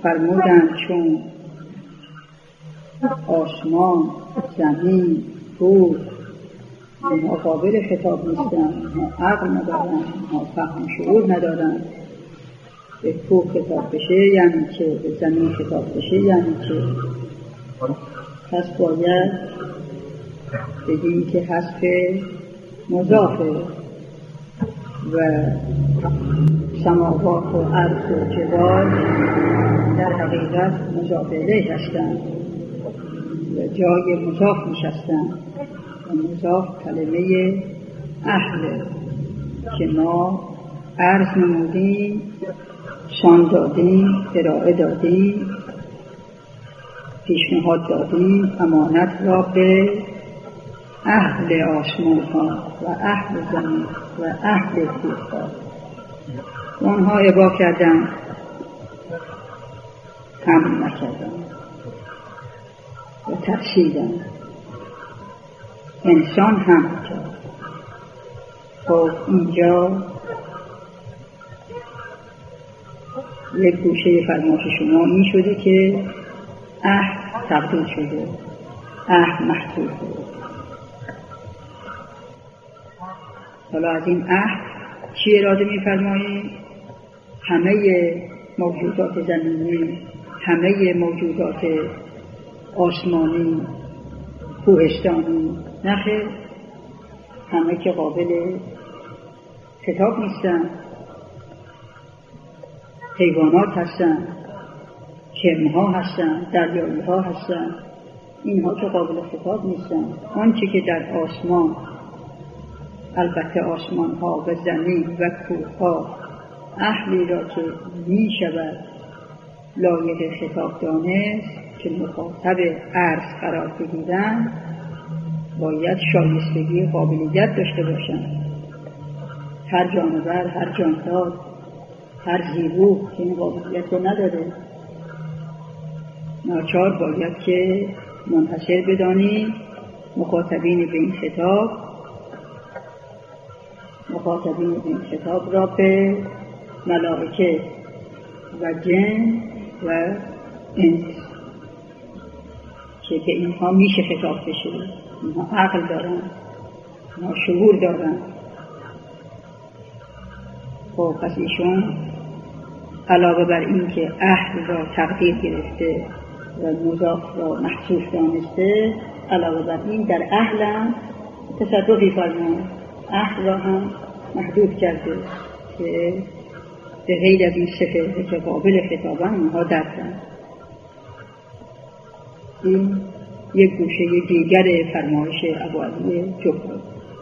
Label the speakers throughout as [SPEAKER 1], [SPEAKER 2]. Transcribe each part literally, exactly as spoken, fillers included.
[SPEAKER 1] فرمودند چون آسمان، زمین، کوه اینها قابل خطاب نیستن، اینها عقل ندارن، اینها فهم شعور ندارن. به کوه خطاب بشه یعنی چه؟ به زمین خطاب بشه یعنی چه؟ پس باید بگیم که حذف مضافه و سماوات و ارض و جبال در حقیقت مضاف الیه هستند و جای مضاف نشستند و مضاف کلمه اهل که ما عرض نمودیم، شان دادیم، ارائه دادیم، پیشنهاد دادیم امانت را به اهل آسمان ها و اهل زمین و اهل کوه ها. اونها ابا کردن، هم نکردن و تفسیدن. انسان هم کرد. خب اینجا یک گوشه فرمایش شما این شده که عهد تبدیل شده، عهد محدود شده. حالا از این عهد چی اراده می‌فرمایید؟ همه موجودات زمینی، همه موجودات آسمانی، کوهستانی، نخیر، همه که قابل خطاب نیستن. حیوانات هستن، کرم‌ها هستن، دریایی‌ها هستن، اینها که قابل خطاب نیستن. آنچه که در آسمان، البته آسمان‌ها و زمین و کوه‌ها اهلی را که می شود لایق خطاب دانست که مخاطب عرض قرار بگیرن، باید شایستگی قابلیت داشته باشند. هر جانور، هر جاندار، هر زیروح که این قابلیت رو نداره، ناچار باید که منحصر بدانیم مخاطبین به این خطاب مخاطبین به این خطاب را به ملائکه و جن و انس که به اینها میشه خطاب بشه. اینها عقل دارن، اینها شعور دارن. خب پس ایشون علاوه بر این که عهد را تقدیر گرفته و مضاف را محذوف دانسته، علاوه بر این در اهل هم تصرفی فرمود، عهد را هم محدود کرده که به غیر از این صفه که قابل خطابن اونها درکن. این یک گوشه دیگر فرمایش ابوعلی جبرایی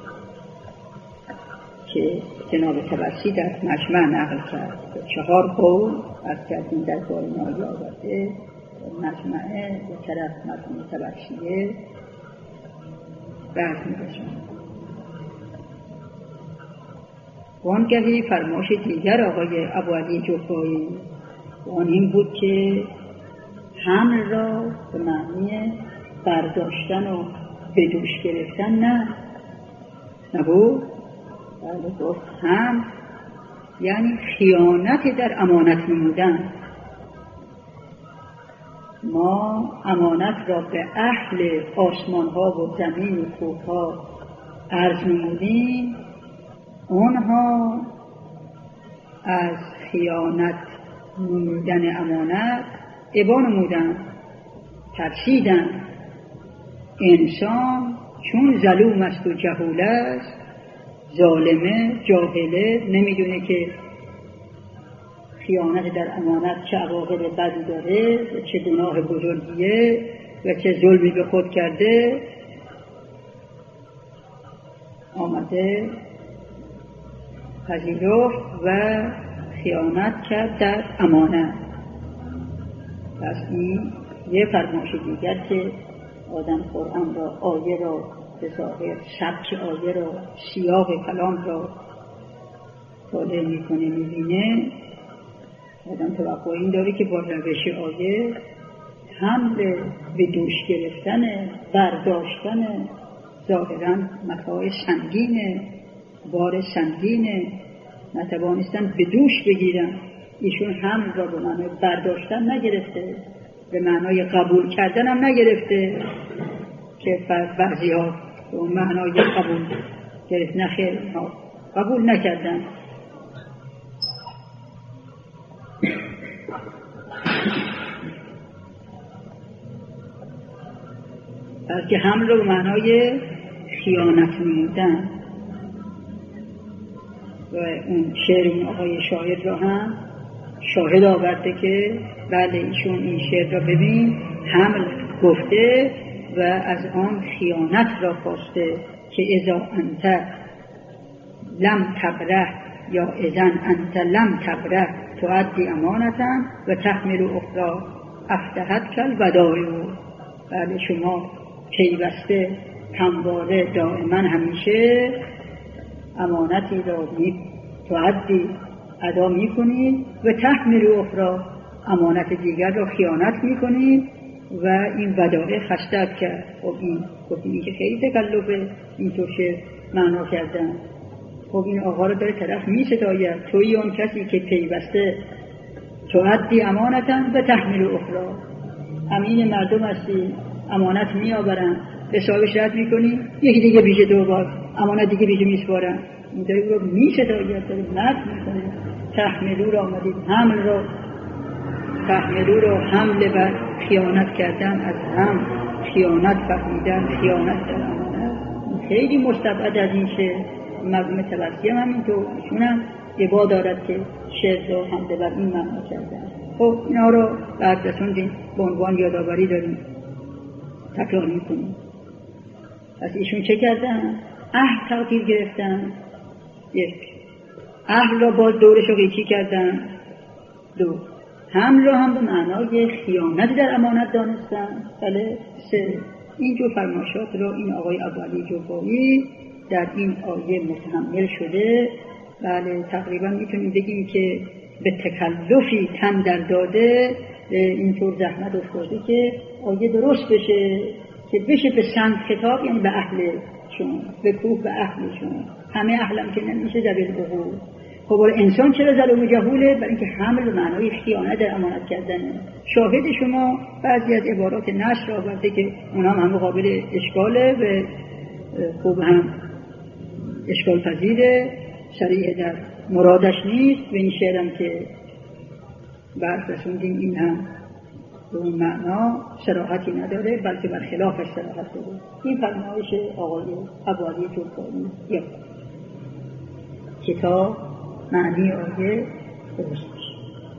[SPEAKER 1] که جناب طبرسی در مجمع نقل کرد. چهار قول از کردیم در بار نایی آورده مجمعه به طرف مرحوم طبرسیه بعد می‌رسند. وانگهی فرمایش دیگر آقای ابوعلی جبرایی وان این بود که حمل را به معنی برداشتن و به دوش گرفتن نه نبود، بله گفت هم یعنی خیانت در امانت نمودن. ما امانت را به اهل آسمان ها و زمین و کوه ها عرض نمودیم، اونها از خیانت نمودن امانت ابا نمودن، ترسیدن. انسان چون ظلوم است و جهول است، ظالمه، جاهله، نمیدونه که خیانت در امانت چه عواقب بدی داره و چه گناه بزرگیه و چه ظلمی به خود کرده، آمده پذیرفت و خیانت کرد در امانت. پس این یه فرمایش دیگر که آدم قرآن را، آیه را به ظاهر سبک آیه را، سیاق کلام را طالع میکنه، میبینه، آدم توقع این داره که با روش آیه حمل به دوش گرفتن، برداشتن ظاهراً متاع سنگینه، بار سنگینه، نتوانستن به دوش بگیرن، ایشون حمل را به معنای برداشتن نگرفته، به معنای قبول کردن هم نگرفته که بعضی ها به اون معنای قبول گرفت. نخیر، ها قبول نکردن. بلکه حمل را به معنای خیانت نمودن. و اون شعر اون آقای شاعر را هم شاهد آورده که بله ایشون این شعر را ببین حمل گفته و از آن خیانت را خواسته که اذا انت لم تبره یا اذن انت لم تبره تؤدی امانتا و تحمل اخرى افتحت کل ودایو. بله شما پیوسته همواره دائما همیشه امانتی را می تؤدی ادا می کنید و تحمل اخرى امانت دیگر را خیانت می کنید و این ودائع خستت کرد. خب این گفتیم که خیلی تکلفه اینطور شعر معنا کردن. خب این آقا رو داره طرف می ستاید، توی اون کسی که پیوسته تؤدی امانتا و تحمل اخرى، امین مردم هستی، امانت می آورن، به صاحبش رد می کنی، یکی دیگه بیشه دو بار امانت دیگه بیشه می سپارن. این داره او رو می ستاید، داره مرد می کنه. تحملو را آمدید، حمل را تحملو را حمل و خیانت کردن، از هم خیانت فهمیدن، خیانت در امانت خیلی مستبعد از این شعر. مرحوم تبسیم هم اینطور ایشون هم عبا دارد که شعر را حمله بر این معنا کردن. خب اینا رو بعد رسوندیم به عنوان یادآوری داریم تکرار میکنیم. پس ایشون چه کردن؟ عهد تغییر گرفتن. یک، عهد را باز دورش رو قیچی کردن. دو، حمل را هم به معنای خیانت در امانت دانستن. بله. سه، اینجور فرمایشات را این آقای ابوعلی جوبایی در این آیه متحمل شده. بله تقریبا میتونیم بگیم که به تکلفی تن در داده، اینطور زحمت افتاده که آیه درست بشه، که بشه به سنگ خطاب، یعنی به اهلشون، به کوه به اهلشون. همه اهلم که نمیشه زبیل بقول. خب انسان چرا ظلم و جهوله؟ برای اینکه حمل به معنای خیانت در امانت کردنه. شاهد شما بعضی از عبارات نشر آورده که اونها هم قابل اشکاله و خوب هم اشکال پذیره، صریح در مرادش نیست. و این شعرم که بعد رسوندیم این هم به اون معنا صراحتی نداره، بلکه برخلافش صراحت داره. این فرمایش آقای ابوعلی جوبایی یک کتاب معنی آیه درست میشه.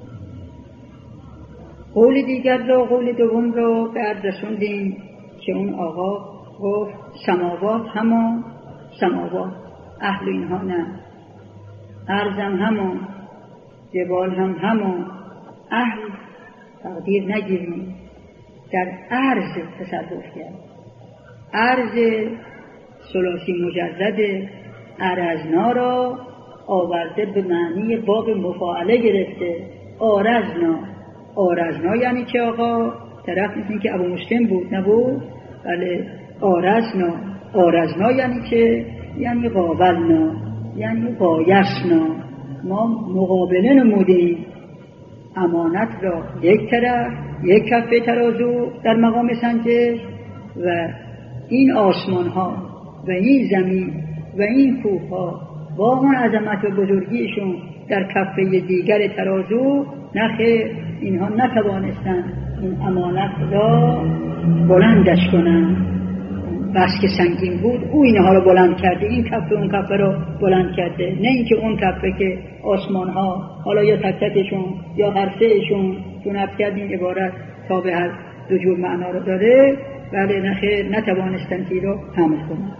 [SPEAKER 1] قول دیگر را، قول دوم را بعد رسوندیم که اون آقا گفت سماوات همان، سماوات اهل اینها نه، ارضم همان، جبال هم همان، اهل تقدیر نگیریم، در ارض تصرف کرد. ارض ثلاثی مجرد ارزنا را آورده به معنی باب مفاعله گرفته. آرزنا، آرزنا یعنی چه آقا؟ طرف مثل که ابو مسلم بود نبود؟ بله. آرزنا، آرزنا یعنی چه؟ یعنی قابلنا، یعنی قایسنا، ما مقابله نمودیم امانت را یک طرف، یک کفه ترازو در مقام سنجش، و این آسمان ها و این زمین و این کوه ها واقعا عظمت و بزرگیشون در کفه دیگر ترازو، نخیر اینها نتوانستن این امانت را بلندش کنن. بس که سنگین بود او اینها رو بلند کرده، این کفه اون کفه رو بلند کرده، نه اینکه اون کفه که آسمان ها حالا یا تک تکشون یا هر سهشون، چون اب کردیم عبارت تا به هر دو جور معنا رو داره. بله نخیر نتوانستن که رو حمل کنن.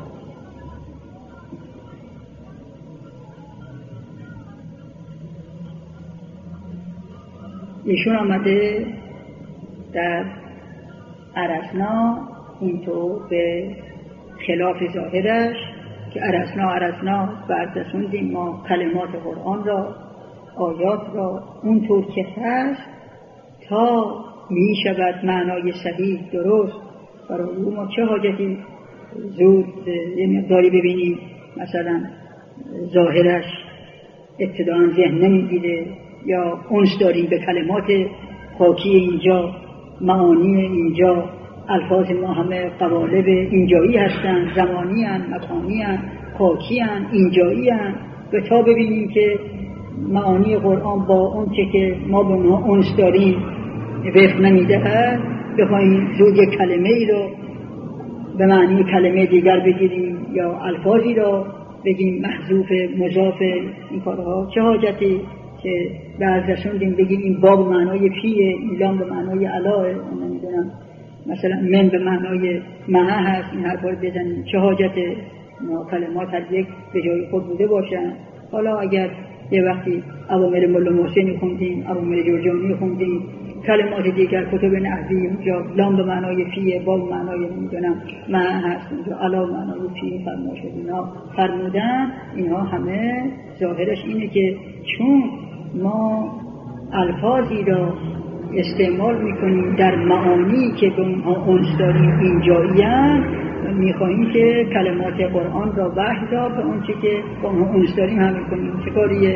[SPEAKER 1] ایشون آمده در ارسنا اینطور به خلاف ظاهرش که ارسنا ارسنا بردسوندیم ما کلمات قرآن را، آیات را اونطور که هست تا می شود معنای صحیح درست. برای او ما چه حاجتی زود یه مقداری ببینیم مثلا ظاهرش ابتداء ذهن نمیگیره، یا انس داریم به کلمات خاکی اینجا، معانی اینجا. الفاظ ما همه قوالب اینجایی هستن، زمانی هستن، مکانی هستن، خاکی هستن، اینجایی هستن. و تا ببینیم که معانی قرآن با اون چه که ما به اونها انس داریم وفق نمیده، بخواهیم زود یک کلمه ای رو به معنی کلمه دیگر بگیریم یا الفاظی رو بگیم محذوف مضاف، این کارها چه حاجتی که بعض رسوندیم بگیم این با به معنای پیه، این لام به معنای علاه، نمیدونم مثلا من به معنای معه هست، این حرفا رو بزنیم. چه حاجته؟ کلمات هر یک به جای خود بوده باشن. حالا اگر یه وقتی اوامر مولا محسنی خوندیم، اوامر جرجانی خوندیم، کلمات دیگر کتب نحوی اونجا لام به معنای فیه، با به معنای نمیدونم معه هست، اونجا علا به معنای فیه فرما شد، اینا فرمودن. اینها همه ظاهرش اینه که چون ما الفاظی را استعمال میکنیم در معانی که به اونها انس داریم اینجایی‌اند، میخواهیم که کلمات قرآن را وحی را به اون چه که به اونها انس داریم همه کنیم. چه کاریه؟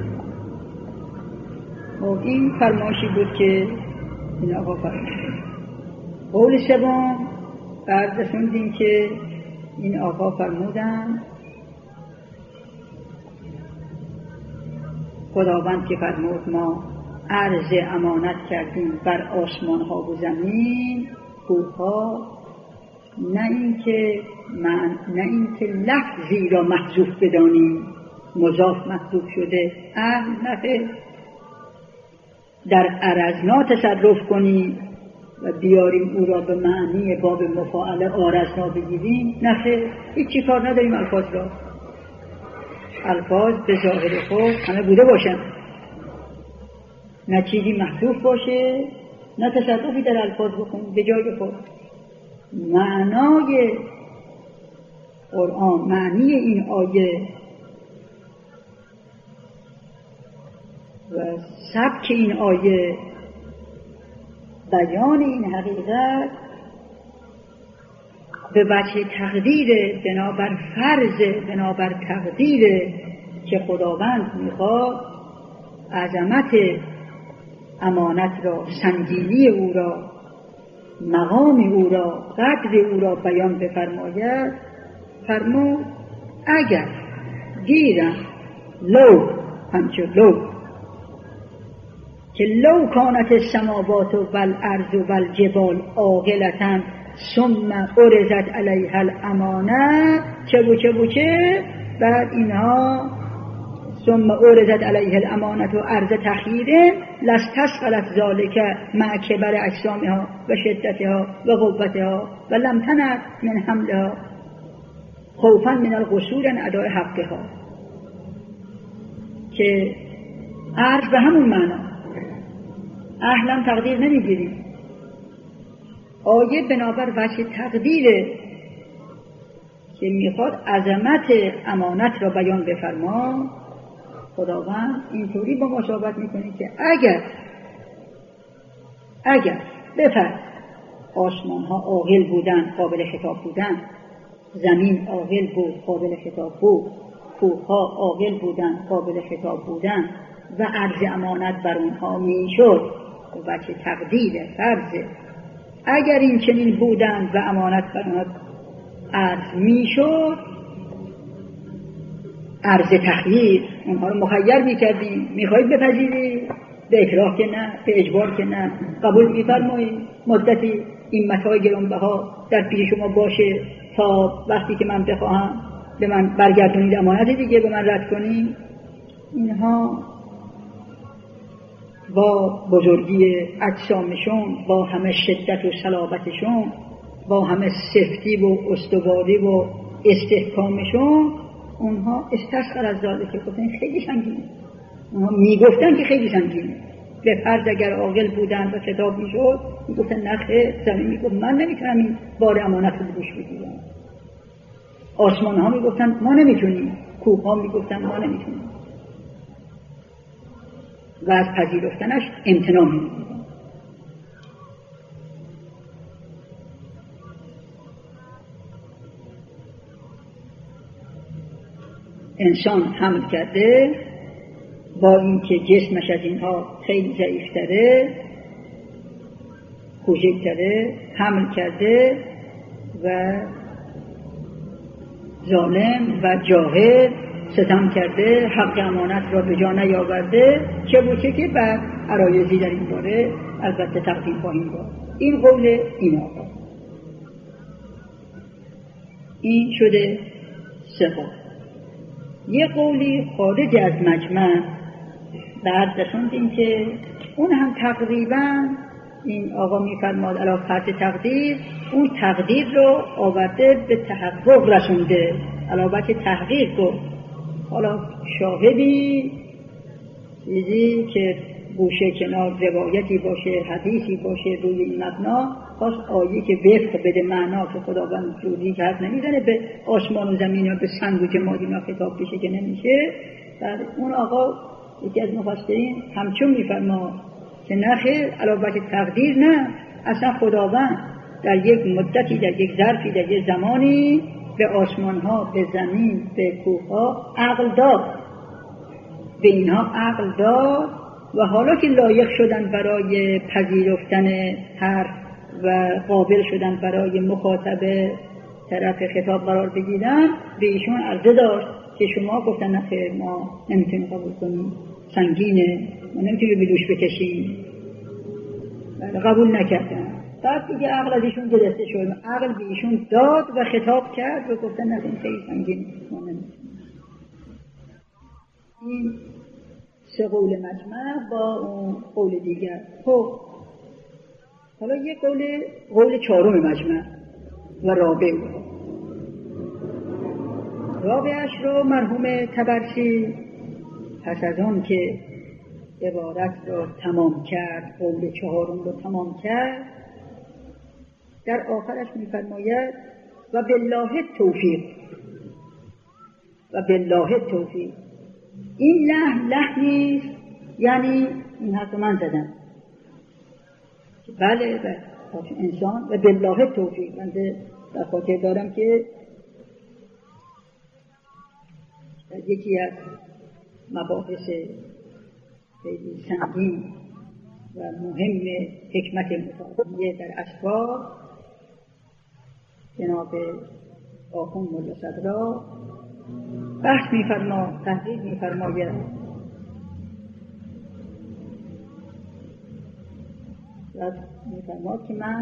[SPEAKER 1] و این فرمایشی بود که این آقا فرمود. قول سوم بعد رسوندیم که این آقا فرمودن خداوند که فرمود ما عرض امانت کردیم بر آسمان ها و زمین، کوها، نه این که من نه این که لفظی را محذوف بدانیم، مضاف محذوف شده، اهل نفه در عرضنا تصرف کنیم و بیاریم او را به معنی باب مفاعله آرزنا بگیریم، نفه هیچی کار نداریم. الفاظ را الفاظ به ظاهر خود همه بوده باشن، نه چیزی محذوف باشه، نه تصرفی در الفاظ بکنیم به جای خود. معنای قرآن، معنی این آیه و سبک این آیه، بیان این حقیقت به وجه تقدیر، بنابر فرض، بنابر تقدیر که خداوند میخواد عظمت امانت را، سنگینی او را، مقام او را، قدر او را بیان بفرماید. فرمود اگر گیرم لو، همچه لو که لو کانت السماوات و الارض و الجبال عاقلة ثم عرضت علیها الامانه، چه بو چه بو چه بعد اینها ثم عرضت علیها الامانه و عرض تخییر لاستثقلت ذلک مع کبر اجسامها و شدتها و قوتها و لم تنع من حملها خوفا من القصور عن اداء حقها. که عرض به همون معنا، اهلم تقدیر نمیگیریم. آیه بنابر وجه تقدیره که میخواد عظمت امانت را بیان بفرما. خداوند اینطوری با ما صحبت میکنه که اگر اگر بفرض آسمان ها عاقل بودن، قابل خطاب بودن، زمین عاقل بود، قابل خطاب بود، کوه ها عاقل بودن، قابل خطاب بودن و عرض امانت بر اونها میشد، و وجه تقدیر فرضه اگر این چنین بودن و امانت بر اونها عرض میشد، عرض تخییر اونها رو مخیر میکردیم. میخواید بپذیرید؟ به اکراه که نه، به اجبار که نه، قبول میفرمایید مدتی این متاع گرانبها در پیش شما باشه تا وقتی که من بخواهم به من برگردونید، امانت دیگه به من رد کنید. اینها با بزرگی اجسامشون، با همه شدت و صلابتشون، با همه سفتی و استواری و استحکامشون، اونها استثقل از ذالک که گفتن خیلی سنگینه. اونها میگفتن که خیلی سنگینه. به فرض اگر عاقل بودن و خطاب میشد میگفتن نخه. زمین میگفت من نمیتونم این بار امانت رو دوش بگیرم. آسمان ها میگفتن ما نمیتونیم. کوه ها میگفتن ما نمیتونیم. و از پذیرفتنش امتناع می‌کنند. انسان حمل کرده با اینکه جسمش از اینها خیلی ضعیفتره، کوچکتره، حمل کرده و ظالم و جاهل ستم کرده، حق امانت را به جا نیاورده، چه بوده که بر عرایضی در این باره البته تقدیم خواهیم داد. این قول این آقا. این شده سه قول. یه قولی خارج از مجمع بعد رسوندیم که اون هم تقریبا این آقا میفرماد علی فرض تقدیر، اون تقدیر رو آورده به تحقق رسونده، علاوه تحقیق رو. حالا شاهدی چیزی که گوشه کنار روایتی باشه، حدیثی باشه روی این مبنا، خواست آیه که وفق بده معنا که خداوند جوری که حرف نمیزنه به آسمان و زمین یا به سنگ و جماد اینا خطاب بشه که نمیشه. بعد اون آقا یکی از مفسرین همچون میفرما که نخیر، علاوه تقدیر نه، اصلا خداوند در یک مدتی، در یک ظرفی، در یک زمانی به آسمان ها، به زمین، به کوه ها عقل داد، به اینها عقل داد و حالا که لایق شدن برای پذیرفتن حرف و قابل شدن برای مخاطب طرف خطاب قرار بگیرن، به ایشون عرضه داشت که شما گفتن نخیر ما نمیتونیم قبول کنیم، سنگینه، ما نمیتونیم به دوش بکشیم، قبول نکردن. بعد دیگه عقل از ایشون گرفته شد، عقل به ایشون داد و خطاب کرد و گفتن نخیر خیلی سنگینه، ما نمیتونیم. این سه قول مجمع با اون قول دیگر. خب حالا یک قول قول چهارم مجمع و رابع رابعش رو مرحوم طبرسی پس از اون که عبارت رو تمام کرد، قول چهارم رو تمام کرد، در آخرش می‌فرماید و بالله توفیق و بالله توفیق. این لحن لحنی یعنی این حرف من زدم بله بله انسان و بالله توفیق. من در خاطر دارم که یکی از مباحث خیلی سنگین و مهم حکمت مطالعه در اسفار جناب آخوند ملا صدرا بحث می‌فرما، تحقیق می‌فرماید و می‌فرماد که من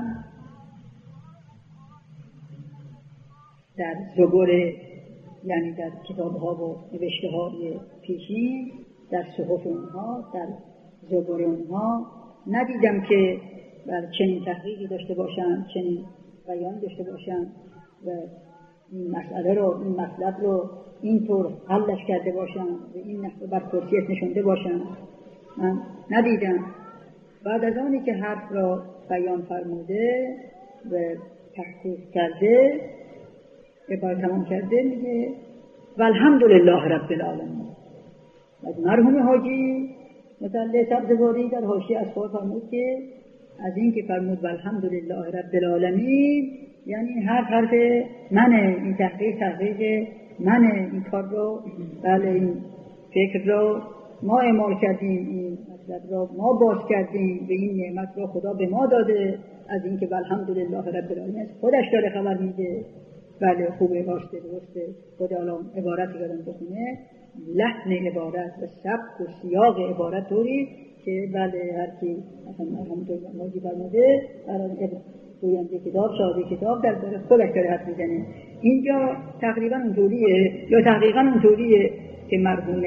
[SPEAKER 1] در زبور، یعنی در کتاب‌ها و نوشته‌های پیشین، در صحف اونها، در زبور اونها ندیدم که بر چنین تحقیقی داشته باشن، چنین بیان داشته باشن و این مسئله رو، این مطلب رو اینطور حلش کرده باشن و این نحوه بر کرسیت نشونده باشن. من ندیدم. بعد از آنی که حرف را بیان فرموده و تحقیق کرده، عبارت تمام کرده، میگه والحمدلله رب العالمین. از مرحوم حاجی مطلع سبزواری در حاشیه اسفار فرمود که از این که فرمود والحمدلله رب العالمین یعنی هر حرف منه، این تحقیق تحقیق منه، این کار رو، بله این فکر رو ما اعمال کردیم، این مطلب رو ما باز کردیم، به این نعمت رو خدا به ما داده، از این که والحمدلله رب العالمین خودش داره خبر میده. بله خوبه، راسته، درسته. خدا الان عبارتی دارم بخونه، لحن عبارت و سبک و سیاق عبارت طوری که بله هر کی مثلا الحمدلله ماجی فرموده برای گوینده کتاب، صاحب کتاب در باره خودش داره حرف میزنه. اینجا تقریبا اونطوریه یا تقریبا اونطوریه که مرحوم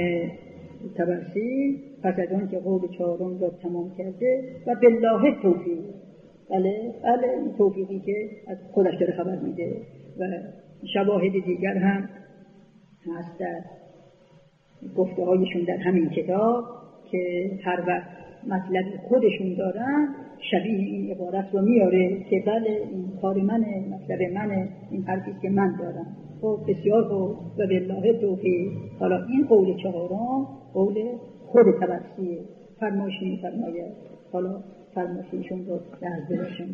[SPEAKER 1] طبرسی پس از اون که قول چهارم رو تمام کرده و بالله توفیق، بله بله توفیقی که از خودش داره خبر میده و شواهد دیگر هم هست در گفته هایشون در همین کتاب که هر وقت مطلب خودشون دارن شبیه این عبارت رو میاره که بله این کار منه، مطلب منه، این حرفی که من دارم. خب بسیار خوب و بالله توفیق. حالا این قول چهارم قول خود طبرسی فرمایش می‌فرماید. حالا فرمایششون رو در بلاشم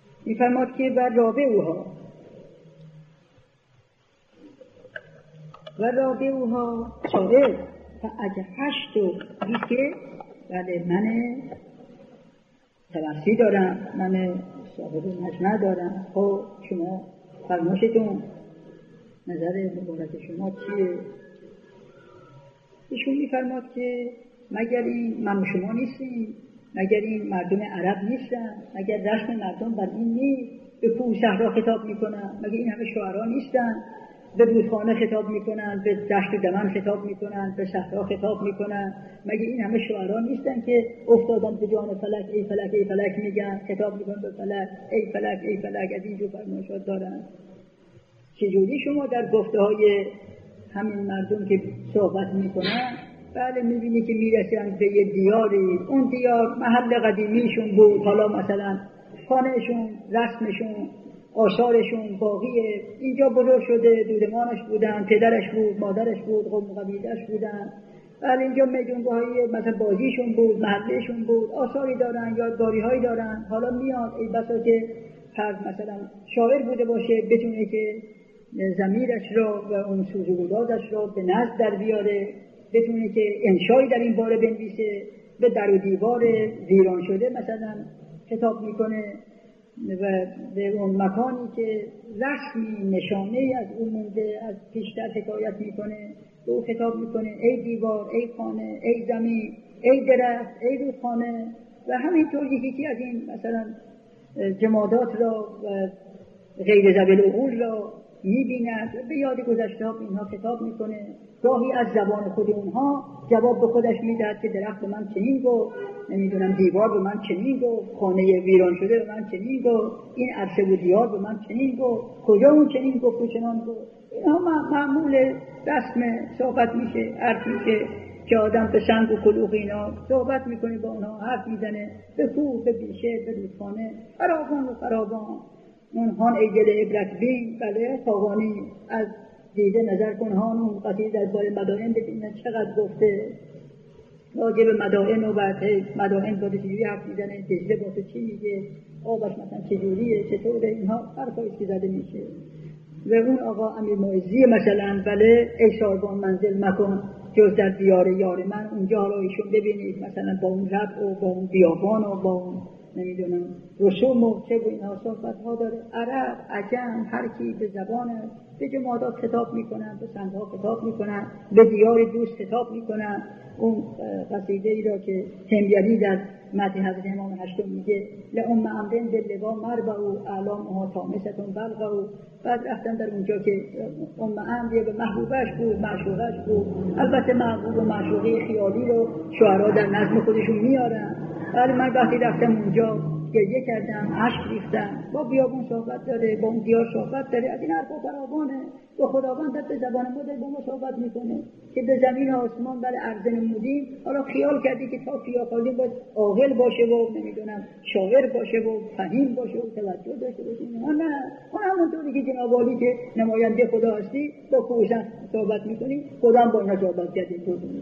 [SPEAKER 1] می‌فرماد که بر رابع اوها و رابعها شاعر فاجهشت و که بله من تبرسی دارم، من صاحب مجمع دارم. خب شما فرماشتون نظر مبارک شما چیه؟ ایشون میفرماد که مگر این من و شما نیستیم؟ مگر این مردم عرب نیستن؟ مگر رسم مردم بر این نیست؟ به کوه صحرا خطاب میکنن؟ مگر این همه شاعران نیستن؟ به رودخانه خطاب میکنن، به دشت و دمن خطاب میکنن، به صحرا خطاب میکنن. مگه این همه شاعران نیستن که افتادن به جان فلک ای فلک ای فلک میگن، خطاب میکنن به فلک ای فلک ای فلک، از اینجور فرمایشات دارن. چجوری شما در گفته های همین مردم که صحبت میکنن بله میبینی که میرسن به یه دیاری، اون دیار محل قدیمیشون بود، حالا مثلا خانهشون، رسمشون، آثارشون باقیه، اینجا بزرگ شده، دودمانش بودن، پدرش بود، مادرش بود، قوم قبیله‌اش بودن، بله اینجا میدونگاهی مثلا بازیشون بود، محلشون بود، آثاری دارن، یادگاری‌هایی دارن. حالا میاد ای بسا که فرض مثلا شاعر بوده باشه بتونه که ضمیرش را و اون سوز و گدازش را به نزد در بیاره، بتونه که انشایی در این باره بنویسه، به در و دیوار ویران شده مثلا خطاب میکنه و به اون مکانی که رسمی نشانه از اون مونده از پیشتر حکایت میکنه به او خطاب میکنه ای دیوار، ای خانه، ای زمین، ای درخت، ای رودخانه. و همینطور یکی از این مثلا جمادات را و غیر ذوی العقول را میبیند و به یاد گذشته ها اینها خطاب میکنه. گاهی از زبان خود اونها جواب به خودش میدهد که درخت به من چنین گفت، نمیدونم دیوار به من چنین گفت، خانه ویران شده به من چنین گفت، این عرشه و دیار به من چنین گفت، کجا اون چنین گفت و چنان گفت. اینها معمول رسم صحبت میشه، حرف میشه که آدم به سنگ و کلوخ اینا صحبت میکنه، با اونها حرف میزنه، به کوه، به بیشه، به رودخانه، فراوان و فراوان. اونهان ای دل عبرت بین، بله خواهانی از دیده نظر کن هانون قطعی در باره مدائن ببینن چقدر گفته راجع به مدائن و بعد مدائن باید چجوری حرف میزنه، دجله باید چی میگه، آبش مثلا چجوریه، چطوره، اینها حرفایش که زده میشه. و اون آقا امیر معزی مثلا بله ای شاربان منزل مکن جز در دیار یار من، اونجا حالا ایشون ببینید مثلا با اون رب و با اون بیابان و با اون نمیدونم رسوم و چه و اینها صحبت ها داره. عرب، عجم، هر کی به زبانه به جمادات خطاب میکنن، به سندها خطاب میکنن، به دیار دوست خطاب میکنن. اون قصیده ای را که تنبیری در متن حضرت امام هشتم میگه لأم امرن باللوا مربعو اعلامها طامستون بلغو. بعد رفتن در اونجا که ام امر به محبوبش بود، معشوقش بود. البته محبوب و معشوقه خیالی رو شعرا در نظم خودشون میارن. ولی من وقتی رفتم اونجا گریه کردم، اشک ریختم، با بیابون صحبت داره، با اون دیار صحبت داره، از این حرفا فراوانه. با خداوند به زبان ما داره با ما صحبت میکنه که به زمین و آسمان بله عرض نمودیم. حالا خیال کردی که تا خیال باید عاقل باشه و نمیدونم شاعر باشه و فهیم باشه و توجه داشته باشه. نه، اون همونطوری که جناب عالی که نماینده خدا هستی با کوشش صحبت میکنی، خدا هم با اینا صحبت کرده.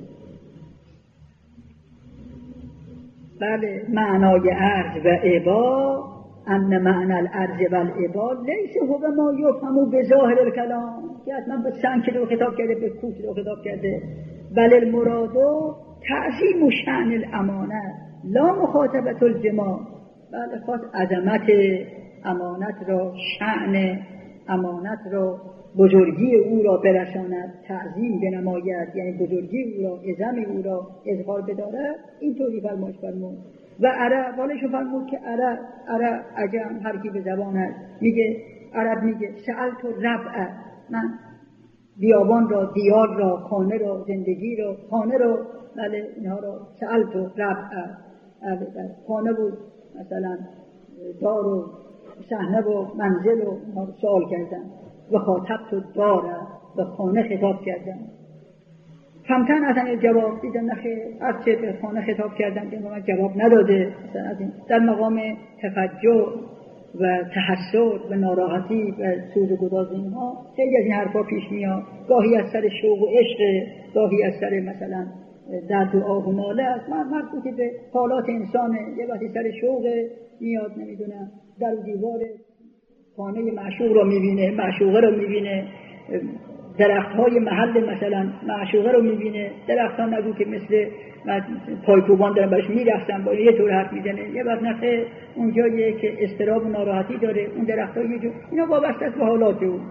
[SPEAKER 1] بله معنای عرض و عبا ان معنی العرض و العبا لیس هو ما یفهم بظاهر الکلام، که حتما به سنگ رو خطاب کرده، به کوه رو خطاب کرده. بل المراد تعظیم شأن الامانه لا مخاطبه الجماع. بله خواست عظمت امانت را، شأن امانت را، بزرگی او را برساند، تعظیم بنماید، یعنی بزرگی او را، عظم او را اظهار بدارد. اینطوری فرمایش فرمود. و عرب حالشو فرمود که عرب عرب عجم هر کی به زبان هست میگه، عرب میگه سألت ربع، من بیابان را، دیار را، خانه را، زندگی را، خانه را، بله اینها را سألت ربع، خانه بود مثلا دار و صحنه و منزل و اینها رو سوال کردن. و خاطب تو داره و خانه خطاب کردن. کمتن از این جواب دیدن نخیر، از چه به خانه خطاب کردن که من جواب نداده. در مقام تفجع و تحسر و ناراحتی و سوز و گداز اینها خیلی از این حرفا پیش میاد. گاهی از سر شوق و عشق، گاهی از سر مثلا درد و آه و ناله است. مربوط به حالات انسانه. یه وقتی سر شوق میاد نمیدونم در دیوار خانه معشوق رو میبینه، معشوقه رو میبینه، درخت های محل مثلا معشوقه رو میبینه، درخت ها نگو که مثل پایکوبان دارن برش میرفتن با یه طور حرف میزنه، یه وقت نخه اونجاییه که اضطراب و ناراحتی داره، اون درخت ها یه جو اینا وابسته است به حالات اون.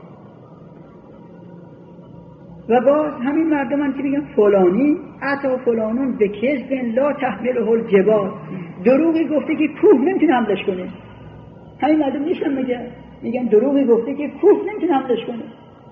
[SPEAKER 1] و باز همین مردمان که میگن فلانی عطا فلانون به کذب لا تحمله الجبال، دروغی گفته که کوه نمیتونه حملش کنه. همین مردم نیستن میگن میگن دروغی گفته که کوه نمیتونه حملش کنه.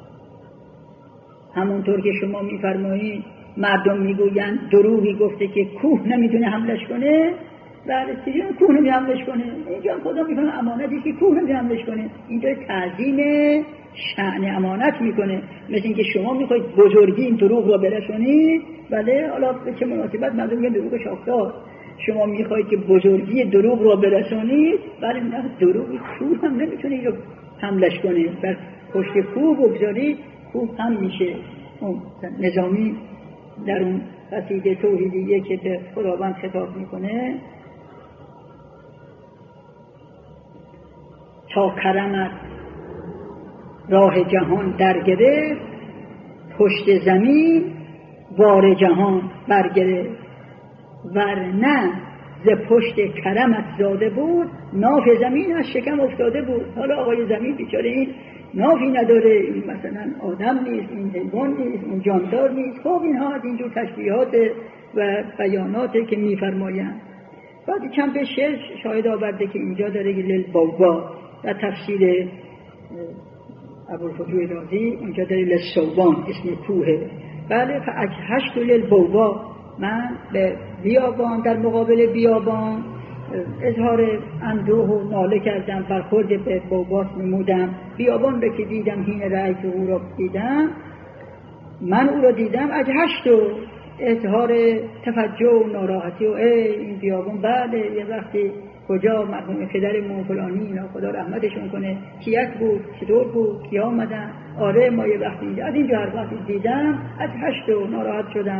[SPEAKER 1] همونطور که شما میفرمایید مردم میگویند دروغی گفته که کوه نمیتونه حملش کنه، بله چجوری کوه نمیتونه حملش کنه؟ اینجا خدا میفرمه امانتی که کوه نمیتونه حملش کنه. اینجا تعظیم شأن امانت میکنه، مثل اینکه شما میخواید بزرگی این دروغ را برسونید. بله حالا به چه مناسبت مردم میگن دروغ شاخدار، شما میخواید که بزرگی دروغ را برسونید، بله نه دروغی کوه هم نمیتونه اینو حملش کنه، بس پشت کوه بگذارید کوه هم میشه. اون نظامی در اون قصیده توحیدیه که به خداوند خطاب میکنه، تا کرمت راه جهان در گرفت، پشت زمین بار جهان برگرفت، ورنه ز پشت کرمت زاده بود، ناف زمین از شکم افتاده بود. حالا آقای زمین بیچاره این نافی نداره، این مثلا آدم نیست، این حیوان نیست، این جاندار نیست. خب اینها از اینجور تشبیهات و بیاناتی که میفرمایند. بعد چند به شعر شاهد آورده که اینجا داره لیل بابا و تفسیر ابوالفتوح رازی اینجا داره لیل صوبان اسم کوه. بله فاجهشت لیل بابا، من به بیابان در مقابل بیابان اظهار اندوه و ناله کردم، برخورد به بابات نمودم. بیابان رو که دیدم هین رأی که او را دیدم، من او را دیدم اجهشت و اظهار تفجع و ناراحتی و ای این بیابان بله یه وقتی کجا مرحوم پدرمون فلانی اینا خدا رحمتشون کنه کیک بود، چطور بود، کیا آمدن، آره ما یه وقتی از اینجا هر وقتی دیدم اجهشت و ناراحت شدم.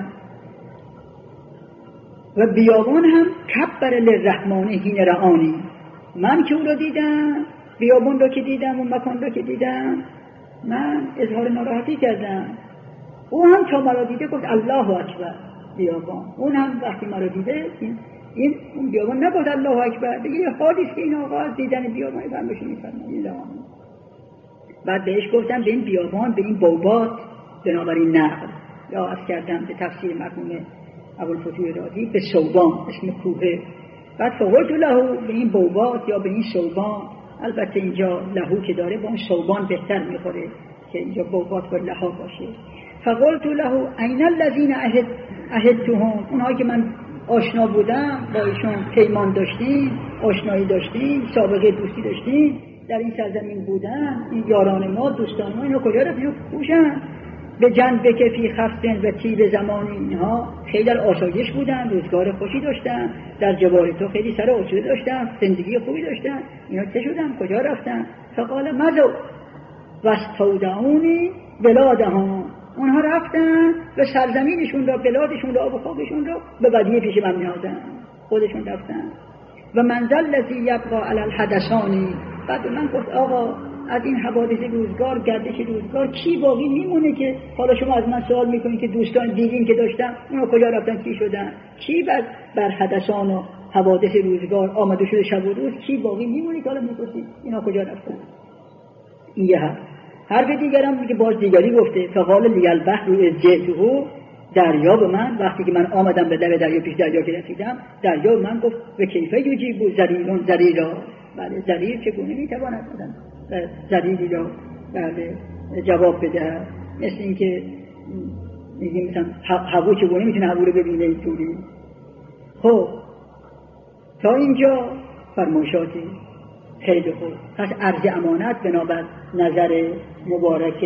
[SPEAKER 1] و بیابان هم کبر للرحمن هین رعانی، من که او را دیدم، بیابان را که دیدم و مکان را که دیدم، من اظهار ناراحتی کردم. او هم تا مرا دیده گفت الله اکبر. بیابان اون هم وقتی مرا دیده این, این اون بیابان نگفت الله اکبر، دیگه یه حالیست که این آقا از دیدن بیابان فرمایش می‌فرمایید. بعد بهش گفتم به این بیابان به این بوبات بنابراین نقل یا از کردم به تفسیر مرحوم ابوالفتوح رازی به صوبان اسم کوه. بعد فقلت له به این بوبات یا به این صوبان، البته اینجا لهو که داره با اون صوبان بهتر میخوره که اینجا بوبات با لها باشه. فقلت له این الذین عهدتهم، اونهایی که من آشنا بودم با ایشون پیمان داشتیم، آشنایی داشتیم، سابقه دوستی داشتیم، در این سرزمین بودن، این یاران ما دوستان ما اینو کجا رفتن؟ پوشن به جنب که فی خفتن و تیب زمان، اینها خیلی در آسایش بودن، روزگار خوشی داشتن، در جوار تو خیلی سر آسوده داشتن، زندگی خوبی داشتن. اینا چه شدن؟ کجا رفتن؟ فقال مزو واستودعونی بلادهم، اونها رفتن و سرزمینشون را، بلادشون را، آب و خاکشون را به بدیه پیش من نهادن، خودشون رفتن. و منزل الذی یبقى علی الحدثانی، بعد من گفت آقا از این حوادث روزگار، گردش روزگار کی باقی میمونه که حالا شما از من سوال میکنید که دوستان دیدین که داشتن اونا کجا رفتن، کی شدن، کی بر بر حدثان و حوادث روزگار آمده شده شب و روز، کی باقی میمونه که حالا میپرسید اینا کجا رفتن. این یه حرف. حرف دیگرم میگه باز دیگری گفته فقال لی البحر اذ دریا به من وقتی که من آمدم به در دریا پیش دریا که رسیدم، دریا به من گفت و کیفه یجیب زریرون زریرا، بله زریر چگونه میتواند آدم زریری را بله جواب بده، مثل اینکه میگیم مثلا هوا چگونه میتونه هوا رو ببینه اینطوری. خب تا اینجا فرمایشاتی خیلی خوب. پس عرض امانت بنابر نظر مبارک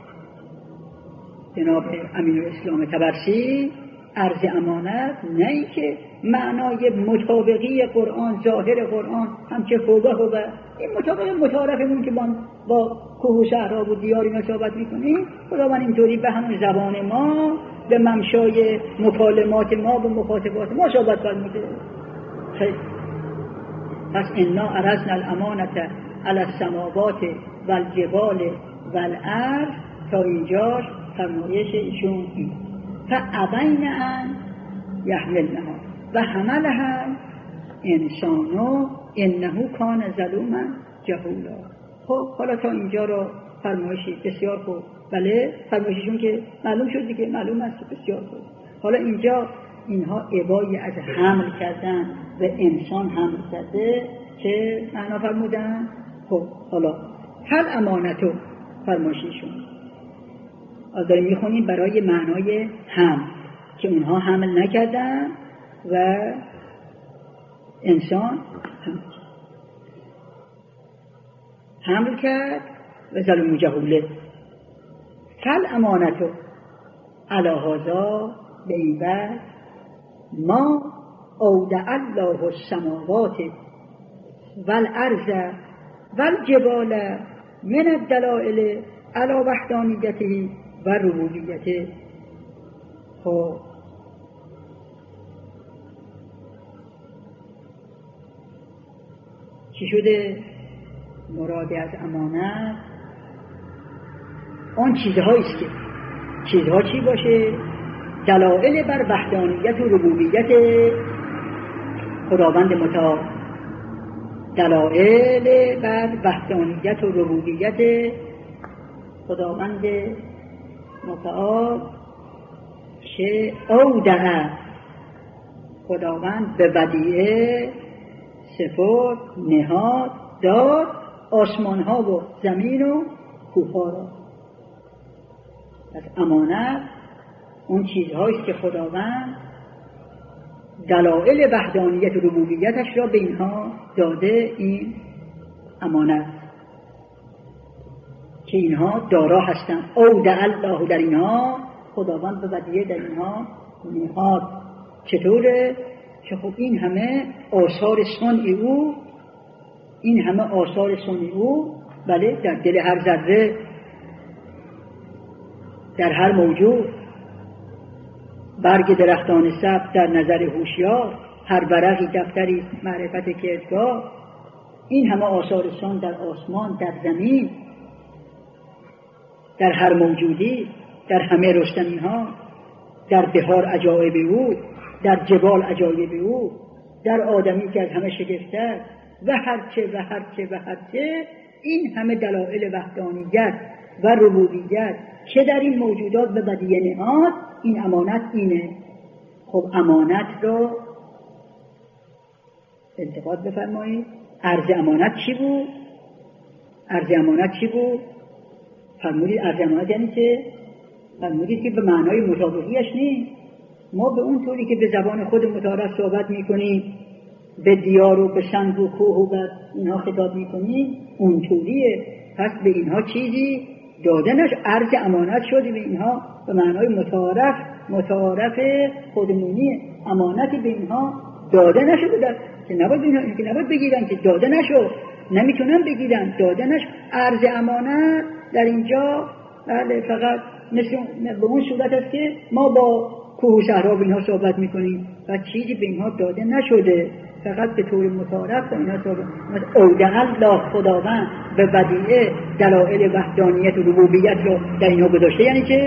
[SPEAKER 1] جناب امین‌الاسلام طبرسی، عرض امانت نه ای که معنای مطابقی قرآن، ظاهر قرآن همچه خوبه خوبه، این مطابق متعارفمون که با, با کوه و صحرا و دیار اینا صحبت میکنیم، خداوند اینطوری به همون زبان ما، به ممشای مکالمات ما، به مخاطبات ما صحبت فرموده. خیلی پس انا عرضنا الامانت علی السماوات والجبال والارض، تا اینجاش فرمایش ایشون این فابین ان یحملنها و حملها انسانو انه کان ظلوما جهولا. خب حالا تا اینجا رو فرمایشی بسیار خوب. بله فرمایششون که معلوم شد دیگه، معلوم است بسیار خوب. حالا اینجا اینها ابایی از حمل کردن و انسان حمل کرده که معنا فرمودن. خب حالا هل امانتو فرمایششون از داریم میخونیم برای معنای حمل که اونها حمل نکردن و انسان حمل حمل کرد و ظلم جهوله. هل امانتو علی هذا به این بعد ما اودع الله السماوات والارض والجبال من الدلائل علی وحدانیته و ربوبیته. خب چی شده؟ مراد از امانت آن چیزهایی است که چیزها چی باشه؟ دلائل بر وحدانیت و ربوبیت خداوند متعال، دلائل بر وحدانیت و ربوبیت خداوند متعال که اودع خداوند به بدیعه سپرد نهاد داد آسمان ها و زمین و کوه ها را. از امانت اون چیزهاییست که خداوند دلائل وحدانیت و ربوبیتش را به اینها داده. این امانت که اینها دارا هستند. اودع الله در اینها خداوند به بدیعه در اینها نهاد. چطوره؟ که خب این همه آثار صنع او، این همه آثار صنع او بله در دل هر ذره، در هر موجود، برگ درختان سبز در نظر هوشیار، هر ورقی دفتری معرفت کردگار، این همه آثار صنع در آسمان، در زمین، در هر موجودی، در همه رستمی ها، در بهار عجایب او، در جبال عجایب او، در آدمی که از همه شگفت‌تر و هرچه و هرچه و هرچه. این همه دلائل وحدانیت و ربوبیت که در این موجودات به بدیعه نهاد. این امانت اینه. خب امانت رو انتقاد بفرمایید. عرض امانت چی بود؟ عرض امانت چی بود؟ فرمودید عرض امانت یعنی چه؟ فرمودید که به معنای مطابقیش نیست. ما به اون طوری که به زبان خود متعارف صحبت میکنیم، به دیار و به سنگ و کوه و به اینها خطاب میکنیم، اون طوریه. پس به اینها چیزی داده نشد. عرض امانت شده به اینها به معنای متعارف، متعارف خودمونی. امانتی به اینها داده نشده در که نباید اینها که نباید بگیرن، که داده نشد، نمیتونن بگیرن، داده نشد. عرض امانت در اینجا بله فقط مثل به اون صورت است که ما با کوه و صحرا به اینها صحبت میکنیم و چیزی به اینها داده نشده، فقط به طور متعارف با اینها صحبت. اودع الله خداوند به بدیعه دلائل وحدانیت و ربوبیت رو در اینها گذاشته. یعنی که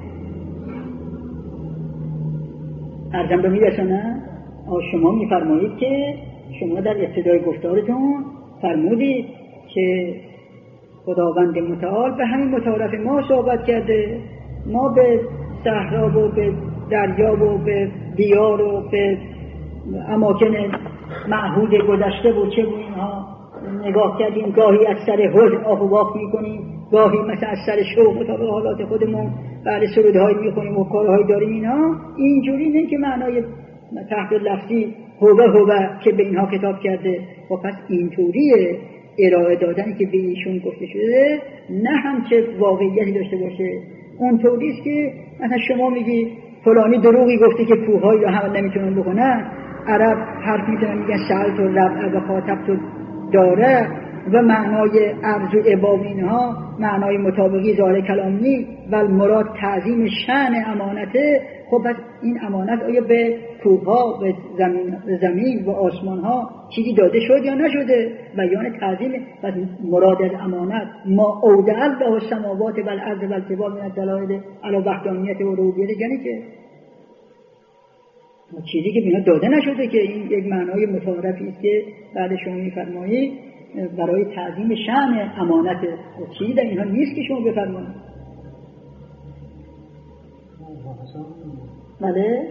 [SPEAKER 1] ارزم رو میرسانم. شما میفرمایید که شما در ابتدای گفتارتون فرمودید که خداوند متعال به همین متعارف ما صحبت کرده. ما به صحرا و به دریا و به دیار و به اماکن معهود گذشته و چه بود اینها نگاه کردیم. گاهی از سر حزن آه و واق میکنیم، گاهی مثلا از سر شوق مطابق حالات خودمون بعد سرودهای میخونیم و کارهای داریم. اینها اینجوری نه که معنای تحت لفظی هوه هوه که به اینها کتاب کرده. و پس اینطوریه ارائه دادنی که به ایشون گفته شده نه هم چه واقعیتی داشته باشه. اونطوریست که مثلا شما میگی فلانی دروغی گفته که کوه‌هایی رو هم نمیتونن بکنن. عرب حرف میزنن میگن سألت و ربع و خاطبت و داره و معنای عرض و اباب اینها معنای مطابقی ظاهر کلامی و مراد تعظیم شأن امانته خب پس این امانت آیا به کوه‌ها، به زمین، به زمین و آسمان‌ها چیزی داده شد یا نشده؟ بیان تعظیم. پس مراد از امانت ما اودع الله السماوات و الارض و الجبال من الدلائل علی وحدانیت و ربوبیت، یعنی که چیزی که اینا داده نشده، که این یک معنای متعارفی است که بعد شما می‌فرمایید برای تعظیم شأن امانت. چیزی در اینها نیست که شما بفرمایید. بله؟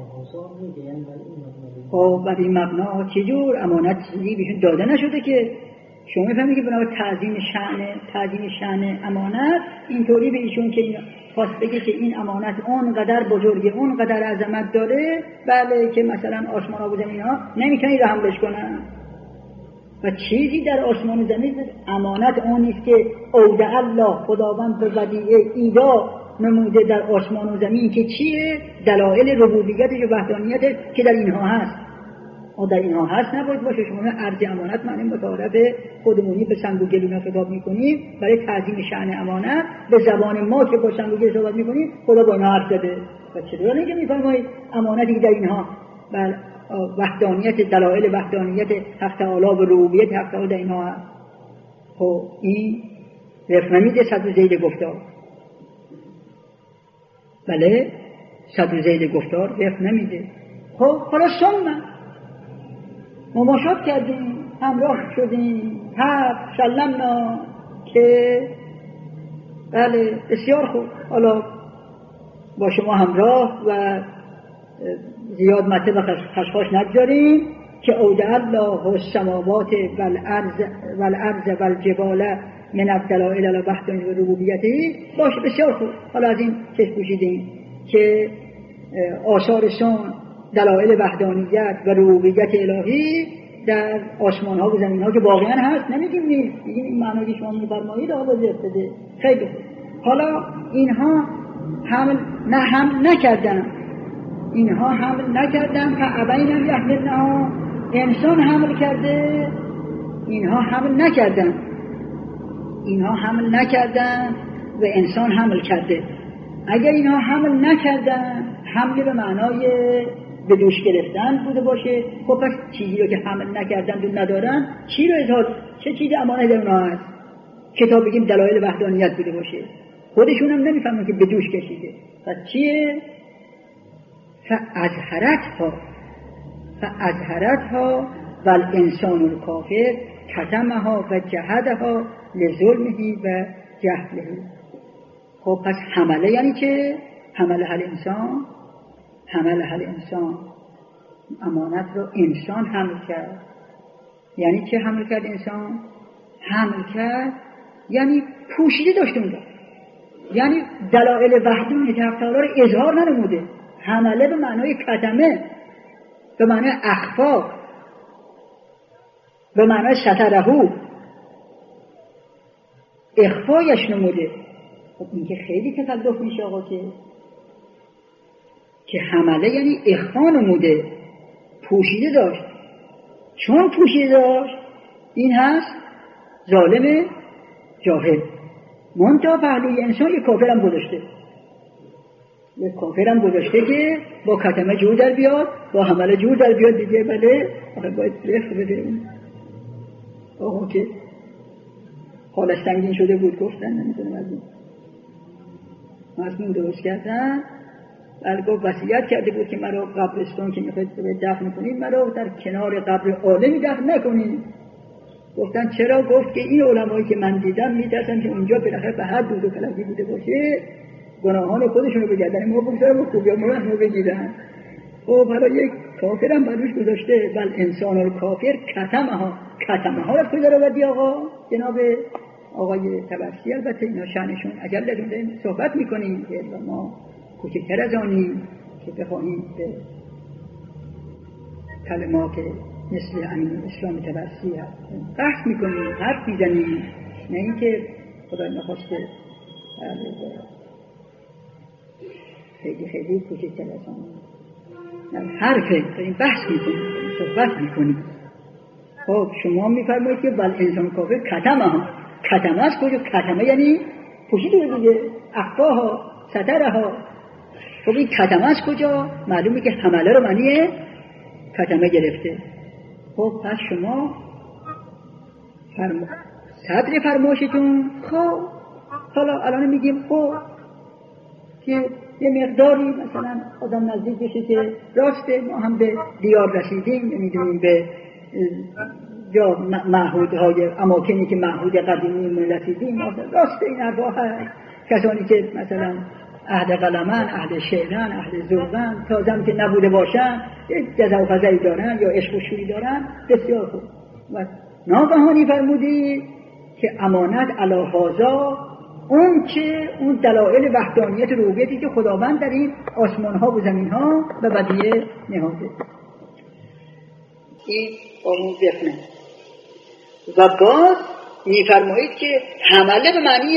[SPEAKER 1] خب بر این مبنا چجور امانت چیزی بهشون داده نشده که شما میفهمید که بنابرای تعظیم شأن تعظیم شأن امانت اینطوری به ایشون که این خواست بگه که این امانت اونقدر بزرگه، اونقدر عظمت داره، بله، که مثلا آسمان ها و زمین ها نمیتونی رو حملش کنن و چیزی در آسمان و زمین امانت اون نیست که اودع الله خداوند به ودیعه ایدا نموده در آسمان و زمین که چیه؟ دلایل ربوبیتش و وحدانیتش که در اینها هست. و در اینها هست نباید باشه. شما عرض امانت معنی متعارف خودمونی به سنگ و گلونا خطاب میکنیم برای تعظیم شأن امانت، به زبان ما که با سنگ و گل صحبت میکنیم خدا با اینها حرف زده. و چرا نگه میفرمایید امانتی که در اینها بر وحدانیت، دلایل وحدانیت حق تعالی و ربوبیت حق تعالی در اینها هست؟ خب این رفت نمیده صدر زیل گفتار. بله، صدر زیل گفتار رفت نمیده. خب حالا ثم مماشات کردیم، همراه شدیم، حق سلمنا که بله بسیار خوب، حالا با شما همراه و زیاد مطلب و خشخاش نگذاریم که اودع الله السماوات والارض والارض والجبال من الدلائل علی وحدانیت و ربوبیته. باشه بسیار خوب، حالا از این چشم پوشیدیم که آثار صنع، دلایل وحدانیت و ربوبیت الهی در آسمان ها و زمین ها که واقعا هست، نمیگیم نیست، میگیم این معنی که شما میفرمایید حالا بده. خیلی خوب، حالا اینها حمل نه حمل نکردن، اینها حمل نکردن فابین یحملنها، انسان حمل کرده، اینها حمل نکردن، اینها حمل نکردن و انسان حمل کرده. اگر اینها حمل نکردن، حمل به معنای به دوش گرفتن بوده باشه، خب پس چیزی رو که حمل نکردن و ندارن چی رو اظهار، چه چیز امانت در اونها هست؟ کتاب بگیم دلایل وحدانیت بوده باشه، خودشون هم نمیفهمن که به دوش کشیده. پس چیه؟ فازهرتها فازهرتها والانسان الکافر کتمها و جهدها لظلمه و جهله. خب پس حمله یعنی چه؟ حمله هل انسان، حمله هل انسان، امانت رو انسان حمل کرد. یعنی چه حمل کرد انسان؟ حمل کرد یعنی پوشیده داشته اونجا، یعنی دلایل وحدانیت حق تعالی رو اظهار ننموده. حمله به معنای کتمه، به معنای اخفا، به معنای سترهو، اخفایش نموده. خب این که خیلی تکلف میشه آقا که که حمله یعنی اخفا نموده، پوشیده داشت. چون پوشیده داشت این هست ظالم جاهل. منتها پهلوی انسان یک کافرم گذاشته، یک کافرم گذاشته که با کتمه جور در بیاد، با حمله جور در بیاد دیگه. بله آخه باید رفت بده اون آقا که حالش سنگین شده بود، گفتن نمیتونم از این مضمون درست کردن. بله گفت وصیت کرده بود که مرا قبرستان که میخواید دفن کنید مرا در کنار قبر عالمی دفن نکنید. گفتن چرا؟ گفت که این علمایی که من دیدم میترسم که اونجا بالاخره به حد دود و فلکی بوده باشه، گناهان خودشونو بگردن ما بگذاره و خوبی ما رو بگیرن. خب حالا یک کافرم بروش گذاشته بل انسان الکافر کتمه ها، کتمه ها رو کجا رو بدی آقا؟ جناب آقای تبرسی البته اینا شأنشون عجل داریم صحبت میکنیم که ما کوچکتر از آنیم که بخواهیم به کلمات مثل امین اسلام تبرسی بحث میکنیم، حرف میزنیم، نه اینکه خدای نخواسته خیلی خیلی کوچکتر از آن حرفه داریم بحث میکنیم، صحبت میکنیم. خب شما میفرمایید که بل انسان کافر کتمه ها، کتمه است کجا؟ کتمه یعنی پوشیده دیگه، اخفاها، سترها. خب این کتمه از کجا؟ معلومه که حمله رو معنی کتمه گرفته. خب پس شما فرما صدر فرمایشتون خب حالا الان میگیم خب که یه مقداری مثلا آدم نزدیک بشه که راسته ما هم به دیار رسیدیم، نمیدونیم به یا معهودهای اماکنی که معهود قدیمی رسیدیم، راسته این حرفا هست. کسانی که مثلا اهل قلمن، اهل شعرن، اهل ذوقن، تازم که نبوده باشن جزا و فضایی دارن یا عشق و شوری دارن، بسیار خوب. و ناگهانی فرمودی که امانت علی هذا، اون که اون دلایل وحدانیت ربوبیتی که خداوند در این آسمان ها و زمین ها به بدیه نهاده. این آمون بخنه. و باز میفرمایید که حمله به معنی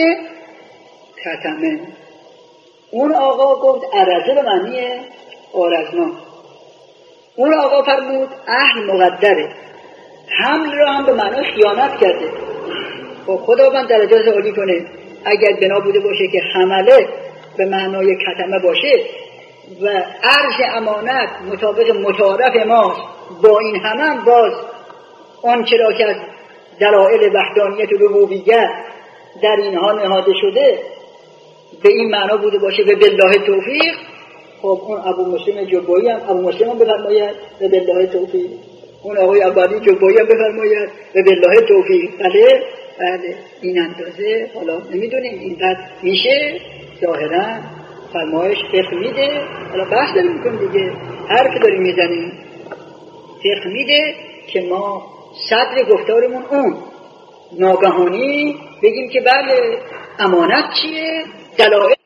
[SPEAKER 1] کتمه. اون آقا گفت عرضه به معنی آرزنا. اون آقا فرمود اهل مقدره. حمل را هم به معنی خیانت کرده. خب خداوند درجات عالی کنه اگر بنا بوده باشه که حمله به معنای کتمه باشه و عرض امانت مطابق متعارف ماست، با این همه باز آنچه را که از دلایل وحدانیت و ربوبیت در اینها نهاده شده به این معنا بوده باشه و بالله توفیق. خب اون ابو مسلم جبایی هم ابو مسلم هم بفرماید و بالله توفیق، اون آقای عبادی جبایی هم بفرماید و بالله توفیق. بله بله این اندازه حالا نمیدونیم اینقدر میشه. ظاهرا فرمایش فقه میده. حالا بحث داریم میکنیم دیگه، حرف داریم میزنیم. فقه میده که ما صدر گفتارمون اون ناگهانی بگیم که بله امانت چیه؟ دلایل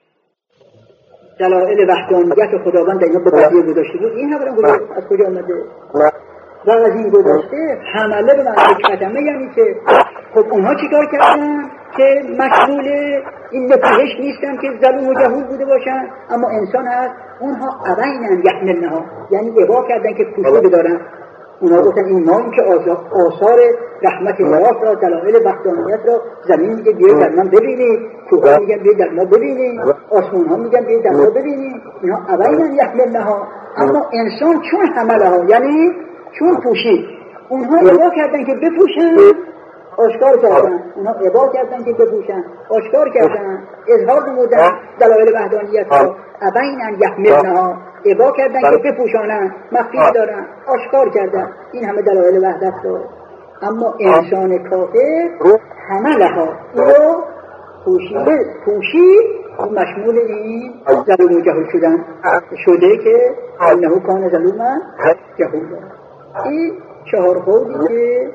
[SPEAKER 1] دلایل وحدانیت خداوند اینا به بدیه گذاشته بود. این هم از کجا آمده؟ و از این گذاشته حمله به معنی کتمه، یعنی که خب اونها چیکار کردن که مشغول این نپوهش نیستن که ظلم و جهول بوده باشن، اما انسان هست اونها ابینن یحملنها، یعنی ابا کردن که پوشیده دارن. اونها گفتن این ما که آثار رحمت الله را، دلایل وحدانیت را زمین میگه بیاید در من ببینید، کوه میگن بیاید در ما ببینید، آسمان ها میگن بیاید در ما ببینید. اینها ابینن یحملنها، اما انسان چون حمله ها یعنی چون پوشید، اونها ابا کردن که بپوشن، آشکار کردن. اونها ابا کردن که بپوشن، آشکار کردن، اظهار نمودن دلایل وحدانیت را. ابینن یحملنها، ابا کردن که بپوشانن، مخفی دارن، آشکار کردن این همه دلایل وحدت را. اما انسان کافر حملها، او پوشیده پوشید مشمول این ظلم و جهول شدن شده که انه کان ظلوما جهولا. این چهار قولی که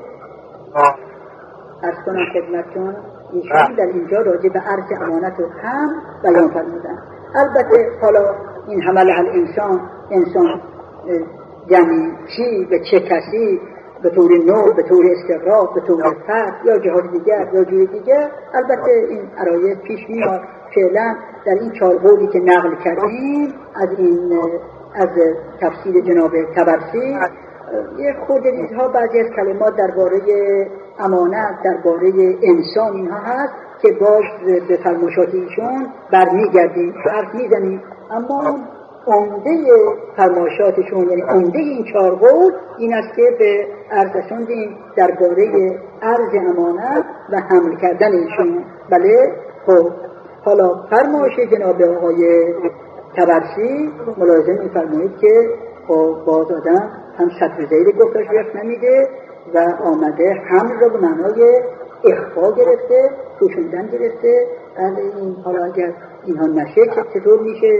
[SPEAKER 1] از کنم خدمتتون ایشون در اینجا راجع به عرض امانت و هم بیان فرمودن. البته حالا این حمل الانسان، انسان یعنی چی، به چه کسی، به طور نوع، به طور استقراق، به طور فرد یا جهات دیگر یا جور دیگر، البته این عرایض پیش میاد. فعلا در این چهار قولی که نقل کردیم از این از تفسیر جناب طبرسی یک خورده ریزها بعضی از کلمات درباره امانت، درباره انسان اینها هست که باز به فرمایشات ایشون برمیگردیم، حرف میزنیم. اما عمده فرمایشاتشون، یعنی عمده این چهار قول این است که به عرض رسوندیم درباره عرض امانت و حمل کردن ایشون. بله خب حالا فرمایش جناب آقای طبرسی ملاحظه می‌فرمایید که خب باز آدم هم سطر زیر گفتاش وقت نمیده و آمده حمل را به معنای اخفا گرفته، پوشوندن گرفته. از این حالا اگر اینها نشه که چطور میشه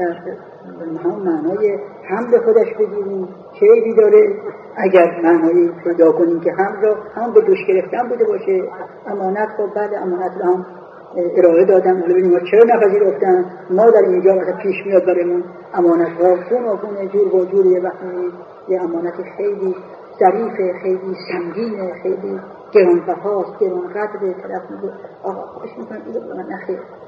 [SPEAKER 1] در معنای حمل خودش بگیریم؟ چه ایدی داره اگر معنای پیدا کنیم که حمل را هم به دوش گرفتن بوده باشه؟ امانت خب بعد امانت را هم ارائه دادن، حالا ببینیم ما چرا نپذیرفتن. ما در اینجا مثلا پیش میاد برامون امانت را خون و خون جور با جور یه وقتی یه امانت خیلی ظریفه، خیلی سنگینه، خیلی گرانبهاست، گرانقدره، طرف میگه آقا خوش میکنم اینو به من نخیر،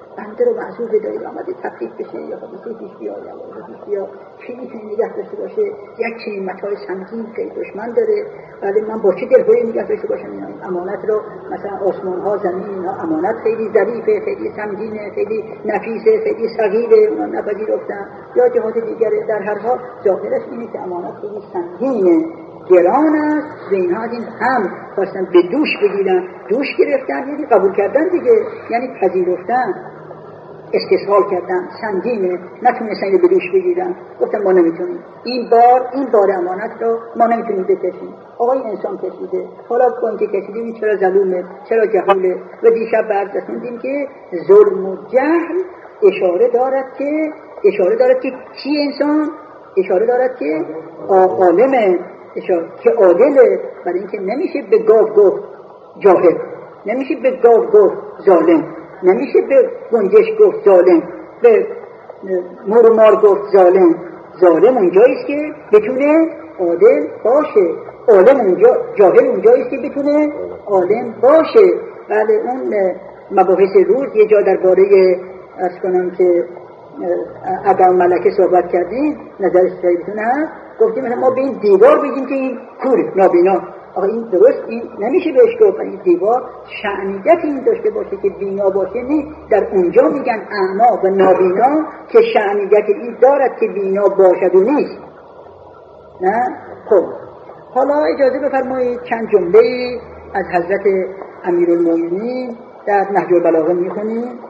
[SPEAKER 2] بنده رو معذور بدارید آمده تفریق بشه یا خودی پیش بیا یا خودی پیش بیا چی میتونه نگه داشته باشه؟ یک چنین متاع سنگین که دشمن داره، ولی من با چه دلهوری نگه داشته باشم اینا؟ امانت رو مثلا آسمان ها زمین اینا امانت خیلی ظریفه، خیلی سنگینه، خیلی نفیسه، خیلی صغیره، اونا نپذیرفتن یا جهات دیگره. در هر حال ظاهرش اینه که امانت خیلی سنگینه، گران است. به اینها از این هم خواستن به دوش بگیرن، دوش گرفتن یعنی قبول کردن دیگه، یعنی پذیرفتن، استسهال کردن، سنگینه، نتونستن اینو به دوش بگیرن، گفتن ما نمیتونیم این بار این بار امانت رو ما نمیتونیم بکشیم. آقای انسان کشیده، حالا با اینکه کشیده این چرا ظلومه، چرا جهوله. و دیشب برد رسوندیم که ظلم و جهل اشاره دارد که اشاره دارد که چی انسان؟ اشاره دارد که عالمه، اشاره که عادله، برای اینکه نمیشه به گاو گفت جاهل، نمیشه به گاو گفت ظالم، نمیشه به گنجش گفت ظالم، به مور و مار گفت ظالم. ظالم اونجاییست که بتونه عادل باشه، عالم اونجا، جاهل اونجاییست که بتونه عالم باشه. بله اون مباحث روز یه جا درباره از کنم که ادم ملکه صحبت کردیم، نظرش صحیحتون هست، گفتیم مثلا ما به این دیوار بگیم که این کوره نابینا. آقا این درست این نمیشه بهش گفت. این دیوار شأنیت این داشته باشه که بینا باشه، نه در اونجا میگن اعما و نابینا که شأنیت این دارد که بینا باشد و نیست. نه خب حالا اجازه بفرمایید چند جمله از حضرت امیرالمومنین در نهج البلاغه میخونیم.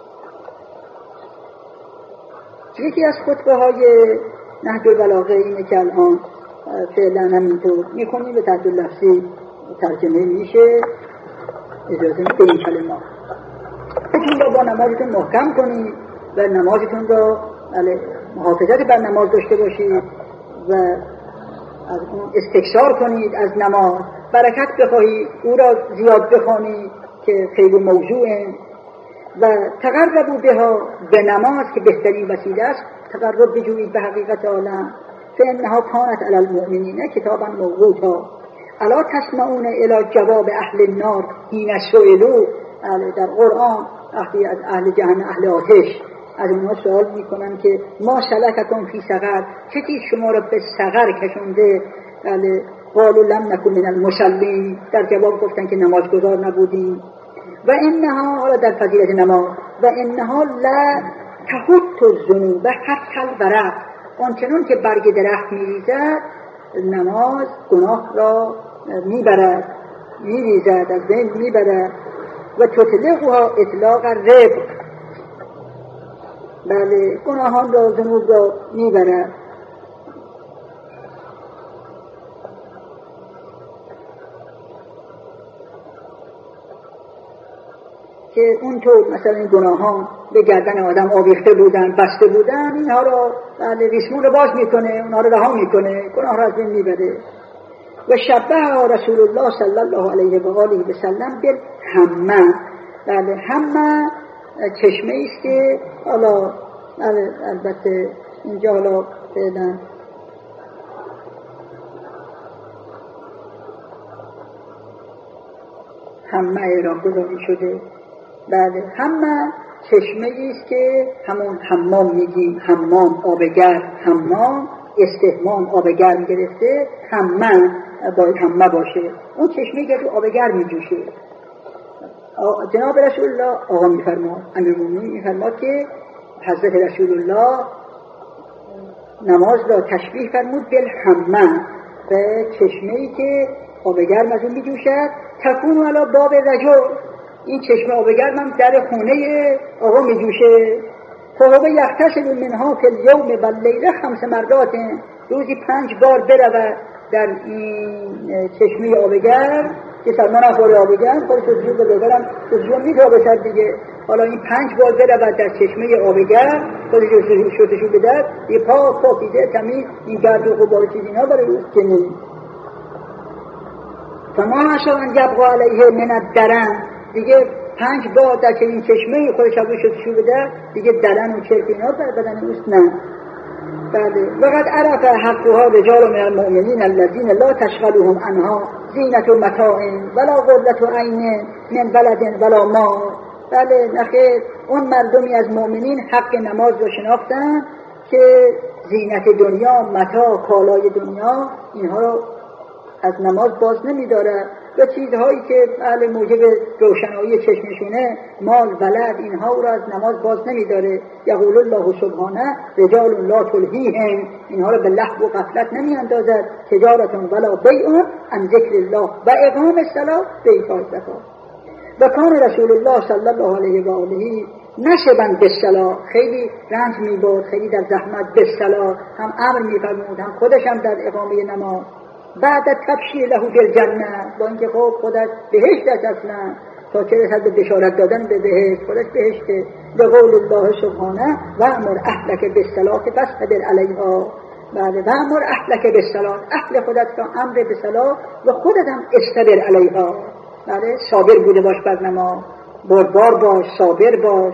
[SPEAKER 2] یکی از خطبه های نهج البلاغه اینه که الان فعلا همینطور میخونیم به تحت لفظی ترجمه میشه. اجازه به این کلمات بتون را با نمازتون محکم کنید و نمازتون را محافظت بر نماز داشته باشید و از اون استکثار کنید از نماز، برکت بخواهید، او را زیاد بخوانید که خیلی موضوعه. و تقربوا بها، به نماز که بهترین وسیله است تقرب بجویید به حقیقت عالم. فإنها كانت علی المؤمنین کتابا موقوتا الا تسمعون الی جواب اهل النار حین سئلوا. در قرآن وقتی از اهل جهنم، اهل آتش، از اونها سوال میکنن که ما سلککم فی سقر، چه چیز شما را به سقر کشونده؟ قالوا لم نکن من المصلین، در جواب گفتن که نمازگزار نبودیم. و انها، حالا در فضیلت نماز، و انها لا تحط الذنوب حتی الورق، آنچنان که برگ درخت میریزد نماز گناه را میبرد، میریزد، از بین میبرد. و تطلقها اطلاق ربق، بله گناهان را، ذنوب را میبرد. که اونطور مثلا این گناهان به گردن آدم آویخته بودن، بسته بودن، اینها را بله ریسمون رو باز میکنه، اونها رو رها میکنه، گناه را از بین میبره. و شبه رسول الله صلی الله علیه و آله و سلم بالحمه، بله حمه چشمه ایست که حالا البته اینجا حالا فعلا حمه اعراب گذاری شده. بله حمه چشمه ایست که همون حمام میگیم، حمام آبگرم، حمام استحمام آبگرم گرفته، حمه باید حمه باشه، اون چشمه که تو آبگرم میجوشه. جناب رسول الله آقا میفرماد، امیرالمومنین میفرماد که حضرت رسول الله نماز را تشبیه فرمود بالحمه، به چشمه‌ای که آبگرم از اون میجوشد. تکون علی باب رجل، این چشمه آبگرم هم در خونه آقا میجوشه. فهو یغتسل منها فی الیوم و اللیله خمس مرات، روزی پنج بار برود در این چشمه آبگرم که سلمان اخوار آبگرم خود شدجو به بگرم شدجو میتابشد دیگه. حالا این پنج بار برود در چشمه آبگرم خود شدجو بدر یه پا پاکیده تمیز، این گرد و غبار چیز اینا برای روز که نیست. فما عشان یبقى علیه من الدرن، دیگه پنج بار در که این چشمه خودش رو شدشو بده دیگه دلن و چرک اینا بر بدن اوست نه. بله وقد عرف حقها رجال من المؤمنین الذین لا تشغلهم عنها زینت و متاع ولا غرة عین من بلد ولا مال. بله نخیر اون مردمی از مؤمنین حق نماز رو شناختن که زینت دنیا، متاع، کالای دنیا اینها رو از نماز باز نمی‌داره و چیزهایی که اهل موجب روشنایی چشمشونه، مال، ولد، اینها رو از نماز باز نمی‌داره. یقول الله سبحانه رجال لا تلهیهم، اینها رو به لهو و غفلت نمی‌اندازد. تجارت ولا بیع عن ذکر الله و اقام الصلاة و ایتاء الزکات. و کان رسول الله صلی الله علیه و آله نشبن بالصلاة، خیلی رنج می‌برد، خیلی در زحمت بالصلاة، هم امر می‌فرمود هم خودش هم در اقامه نماز. بعد تبشیر له بالجنه، با اینکه خب خودش بهشت است اصلا، تا چه رسد به بشارت دادن به بهشت، خودش بهشته. لقول الله سبحانه و امر اهلک بالصلاة فاصطبر علیها. بله، و امر اهلک بالصلاة، اهل خودت را امر به صلاة و خودت هم اصطبر علیها. بله، صابر بوده باش بر نماز، بردبار باش، صابر باش،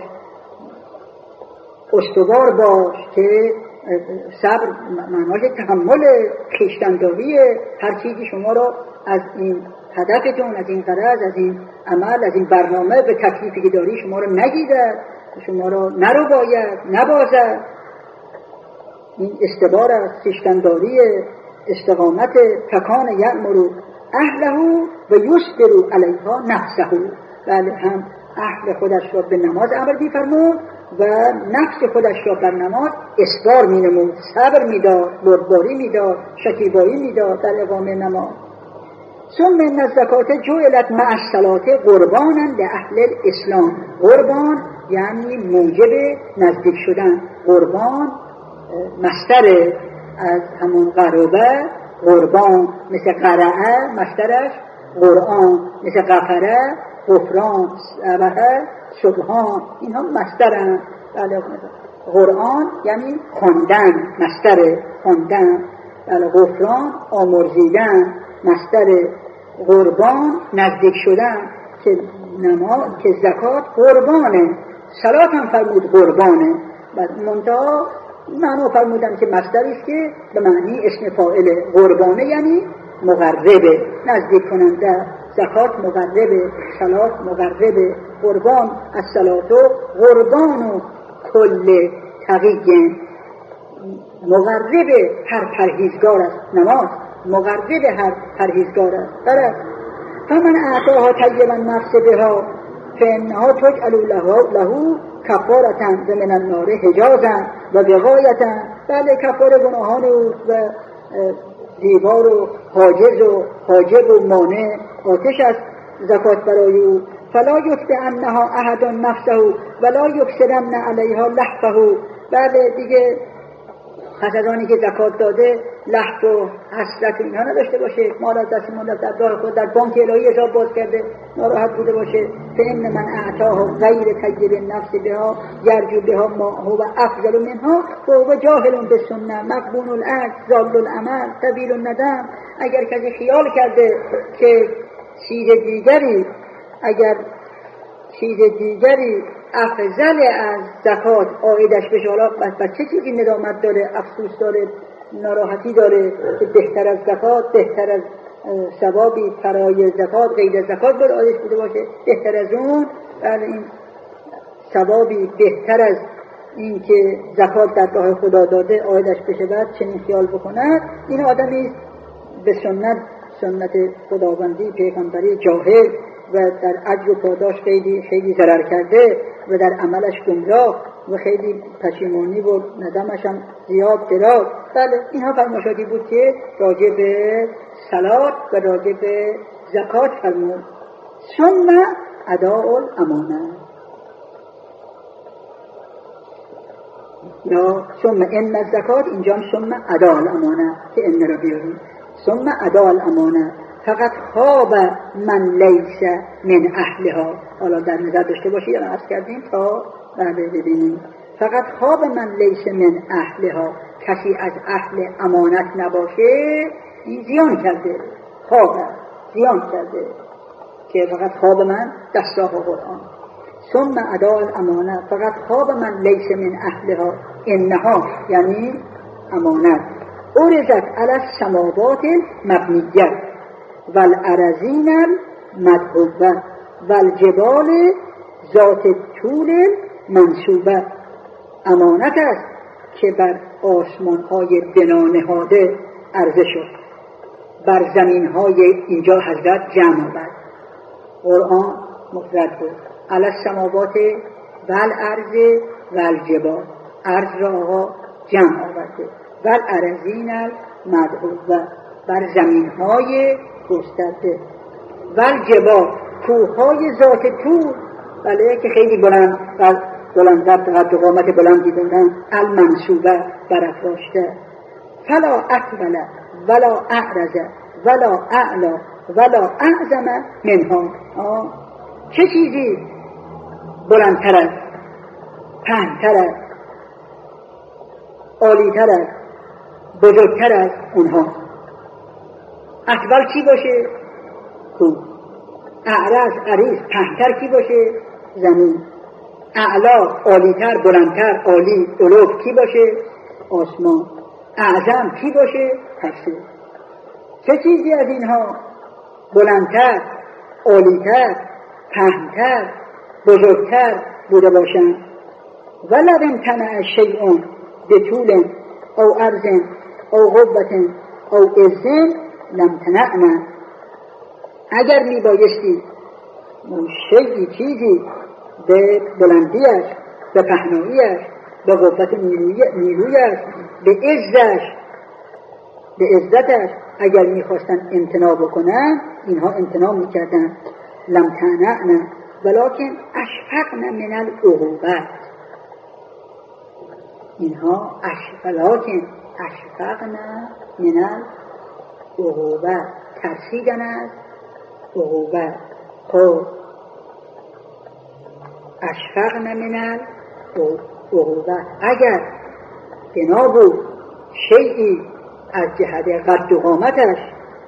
[SPEAKER 2] استوار باش که صبر معناش تحمل، خویشتن‌داریه. هر چیزی شما رو از این هدفتون، از این غرض، از این عمل، از این برنامه به تکلیفی که داری شما رو نگیرد، شما رو نرو باید نبازد. این استبار است، خویشتن‌داریه، استقامت. تکان یأمر اهله و یصبر علیها نفسه. بله، هم اهل خودش را به نماز امر می‌فرمود و نفس خودش را بر نماز اصرار می‌نمود، صبر می‌داد، بردباری می‌داد، شکیبایی می‌داد در اقامه نماز. ثم ان الزکات جعلت مع الصلاة قربانا لاهل الاسلام. قربان یعنی موجب نزدیک شدن. قربان مصدر از همون قربه، قربان مثل قرعه مصدرش، قرآن مثل غفره، غفران، سبحه، سبحان، اینها مصدرن. بله، قرآن یعنی خواندن، مصدر خواندن. بله، غفران آمرزیدن، مصدر. قربان نزدیک شدن، که نماز که زکات قربانه. صلات هم فرمود قربانه، منتها معنی فرمودن که مصدری است که به معنی اسم فاعل. قربانه یعنی مقربه، نزدیک کننده. زکات مقربه، صلات مقربه. قربان از صلاتو قربان و کل تقیین، مقربه هر پرهیزگار است. نماز مقربه هر پرهیزگار است. برای فمن اعطاها طیبا نفس بها فانها تجعل له کفارة و من النار حجازا و وقایة. بله، کفاره گناهان او و دیوار و حاجز و حاجب و مانع آتش است زکات برای او. فلا یتبعنها احد نفسه ولا یکسرن علیها لحفه. بله دیگه پس از آنی که زکات داده لحف و حسرت اینها نداشته باشه، مال از دست مونده در دار خود در بانک الهی حساب باز کرده ناراحت بوده باشه. فإن من اعطاه غیر طیب النفس بها یرجو بها ما هو افضل منها فهو جاهل بالسنه مقبون الاجر ضال العمل طویل الندم. اگر کسی خیال کرده که چیز دیگری اگر چیز دیگری افضل از زکات عایدش بشه، حالا بس چه چیزی ندامت داره، افسوس داره، ناراحتی داره که بهتر از زکات، بهتر از ثوابی فرای زکات غیر زکات باید عایدش بوده باشه، بهتر از اون، بله این ثوابی بهتر از این که زکات در راه خدا داده عایدش بشه، بعد چنین خیال بکنه. این آدمی به سنت سنت خداوندی پیغمبری جاهل و در اجر و پاداش خیلی خیلی ضرر کرده و در عملش گمراه و خیلی پشیمانی و ندمش هم زیاد دراز. بله، اینها فرمایشاتی بود که راجع به صلات و راجع به زکات فرمود. ثم اداء الامانه، یا ثم ان الزکات، اینجا ثم اداء الامانه که ان را بیاریم. ثم اداء الامانه فقط خواب من لیس من اهلها. حالا در نظر داشته باشید، یا عرض کردیم تا بعد ببینیم. فقط خواب من لیس من اهلها، کسی از اهل امانت نباشه، این زیان کرده، خواب زیان کرده که فقط خواب من دستاه قرآن. ثم اداء الامانه فقط خواب من لیس من اهلها، انها یعنی امانت. ارزت علی السماوات مبنیت والارضین المدحوبه والجبال ذات طول منصوبه امانت است که بر آسمان‌های بنا نهاده عرضه شد، بر زمین‌های اینجا حضرت جمع آورد. قرآن مفرد بود. علی السماوات و الارض و الجبال، ارض را آقا جمع آورده، و الارضین المدعوه، بر زمین‌های گسترده، و الجبال، کوه‌های ذات طول، بله که خیلی بلند و بلندتر قد و قامت بلندی دارن، المنصوبه برافراشته، فلا اقبل ولا اعرض ولا اعلا ولا اعظم منها. چه چیزی بلندتر است، پهن‌تر است، عالی‌تر است، بزرگتر است اونها؟ اکبر کی باشه؟ کوه. اعرض عریض پهن‌تر کی باشه؟ زمین. اعلا عالی‌تر، بلندتر، عالی، علو کی باشه؟ آسمان. اعظم کی باشه؟ هستی. چه چیزی از اینها بلندتر، عالی‌تر، پهن‌تر، بزرگتر بوده باشند؟ ولو امتنع شیء بطول او عرض او قوت او عز لم تنعنا. اگر می بایستی شیئی چیزی به بلندیش، به پهناییش، به قوت نیرویش، به عزش، به عزتش اگر میخواستن امتناع بکنن، اینها امتناع میکردن. لم تنعنا ولکن اشفقن من العقوبات. اینها ولکن اشفقن من العقوبات، ترسیدن از عقوبت. خب اشفقن من العقوبات، اگر بنا بود شیئی از جهت قد و قامتش،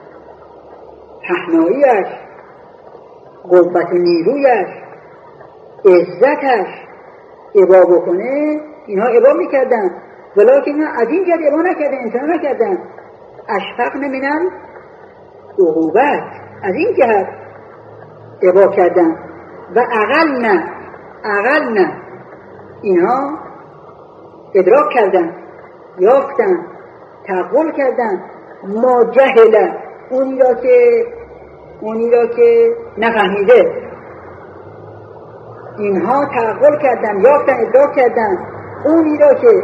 [SPEAKER 2] پهناییش، قوت نیرویش، عزتش ابا بکنه، اینها ابا میکردن. ولیکن از این جهت ابا نکردن، امتناع نکردن. اشفقن من العقوبات، از این جهت ابا کردن. و اقل نه اقل نه اینها ادراک کردن، یافتن، تقبل کردن ما جهل، اونی را که اونی را که نفهمیده. اینها تقبل کردن، یافتن، ادراک کردن اونی را که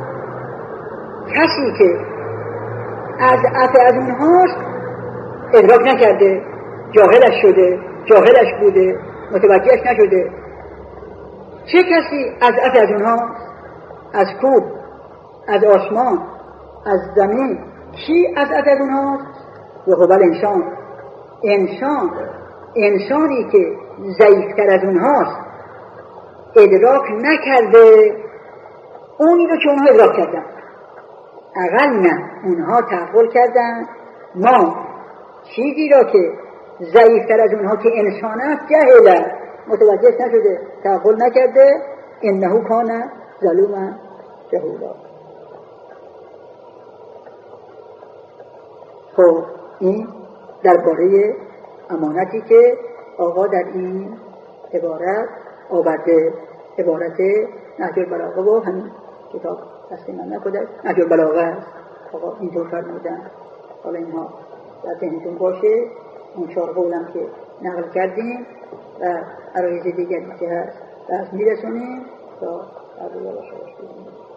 [SPEAKER 2] کسی که از عطا از اونهاست ادراک نکرده، جاهلش شده، جاهلش بوده، متوجهش نشده. چه کسی از عطا از اونها؟ از کوه، از آسمان، از زمین. کی از عطا از اونهاست؟ و هو الانسان، انسان. انسانی که ضعیفتر از اونهاست ادراک نکرده اونی رو که اونها ادراک کردن. اقل نه، اونها تقبل کردن ما چیزی را که ضعیفتر از اونها که انسان است جهله، متوجه نشده، تقبل نکرده. انه کان ظلوما جهولا. خب این درباره امانتی که آقا در این عبارت آورده، عبارت نهج البلاغه و همین کتاب دست من نکده، نهج البلاغه است. آقا اینطور فرمودن. حالا اینها در ذهنتون باشه. اون چهار قولم که نقل کردیم و عرایض دیگری که هست دست میرسونیم تا عرض الله شاید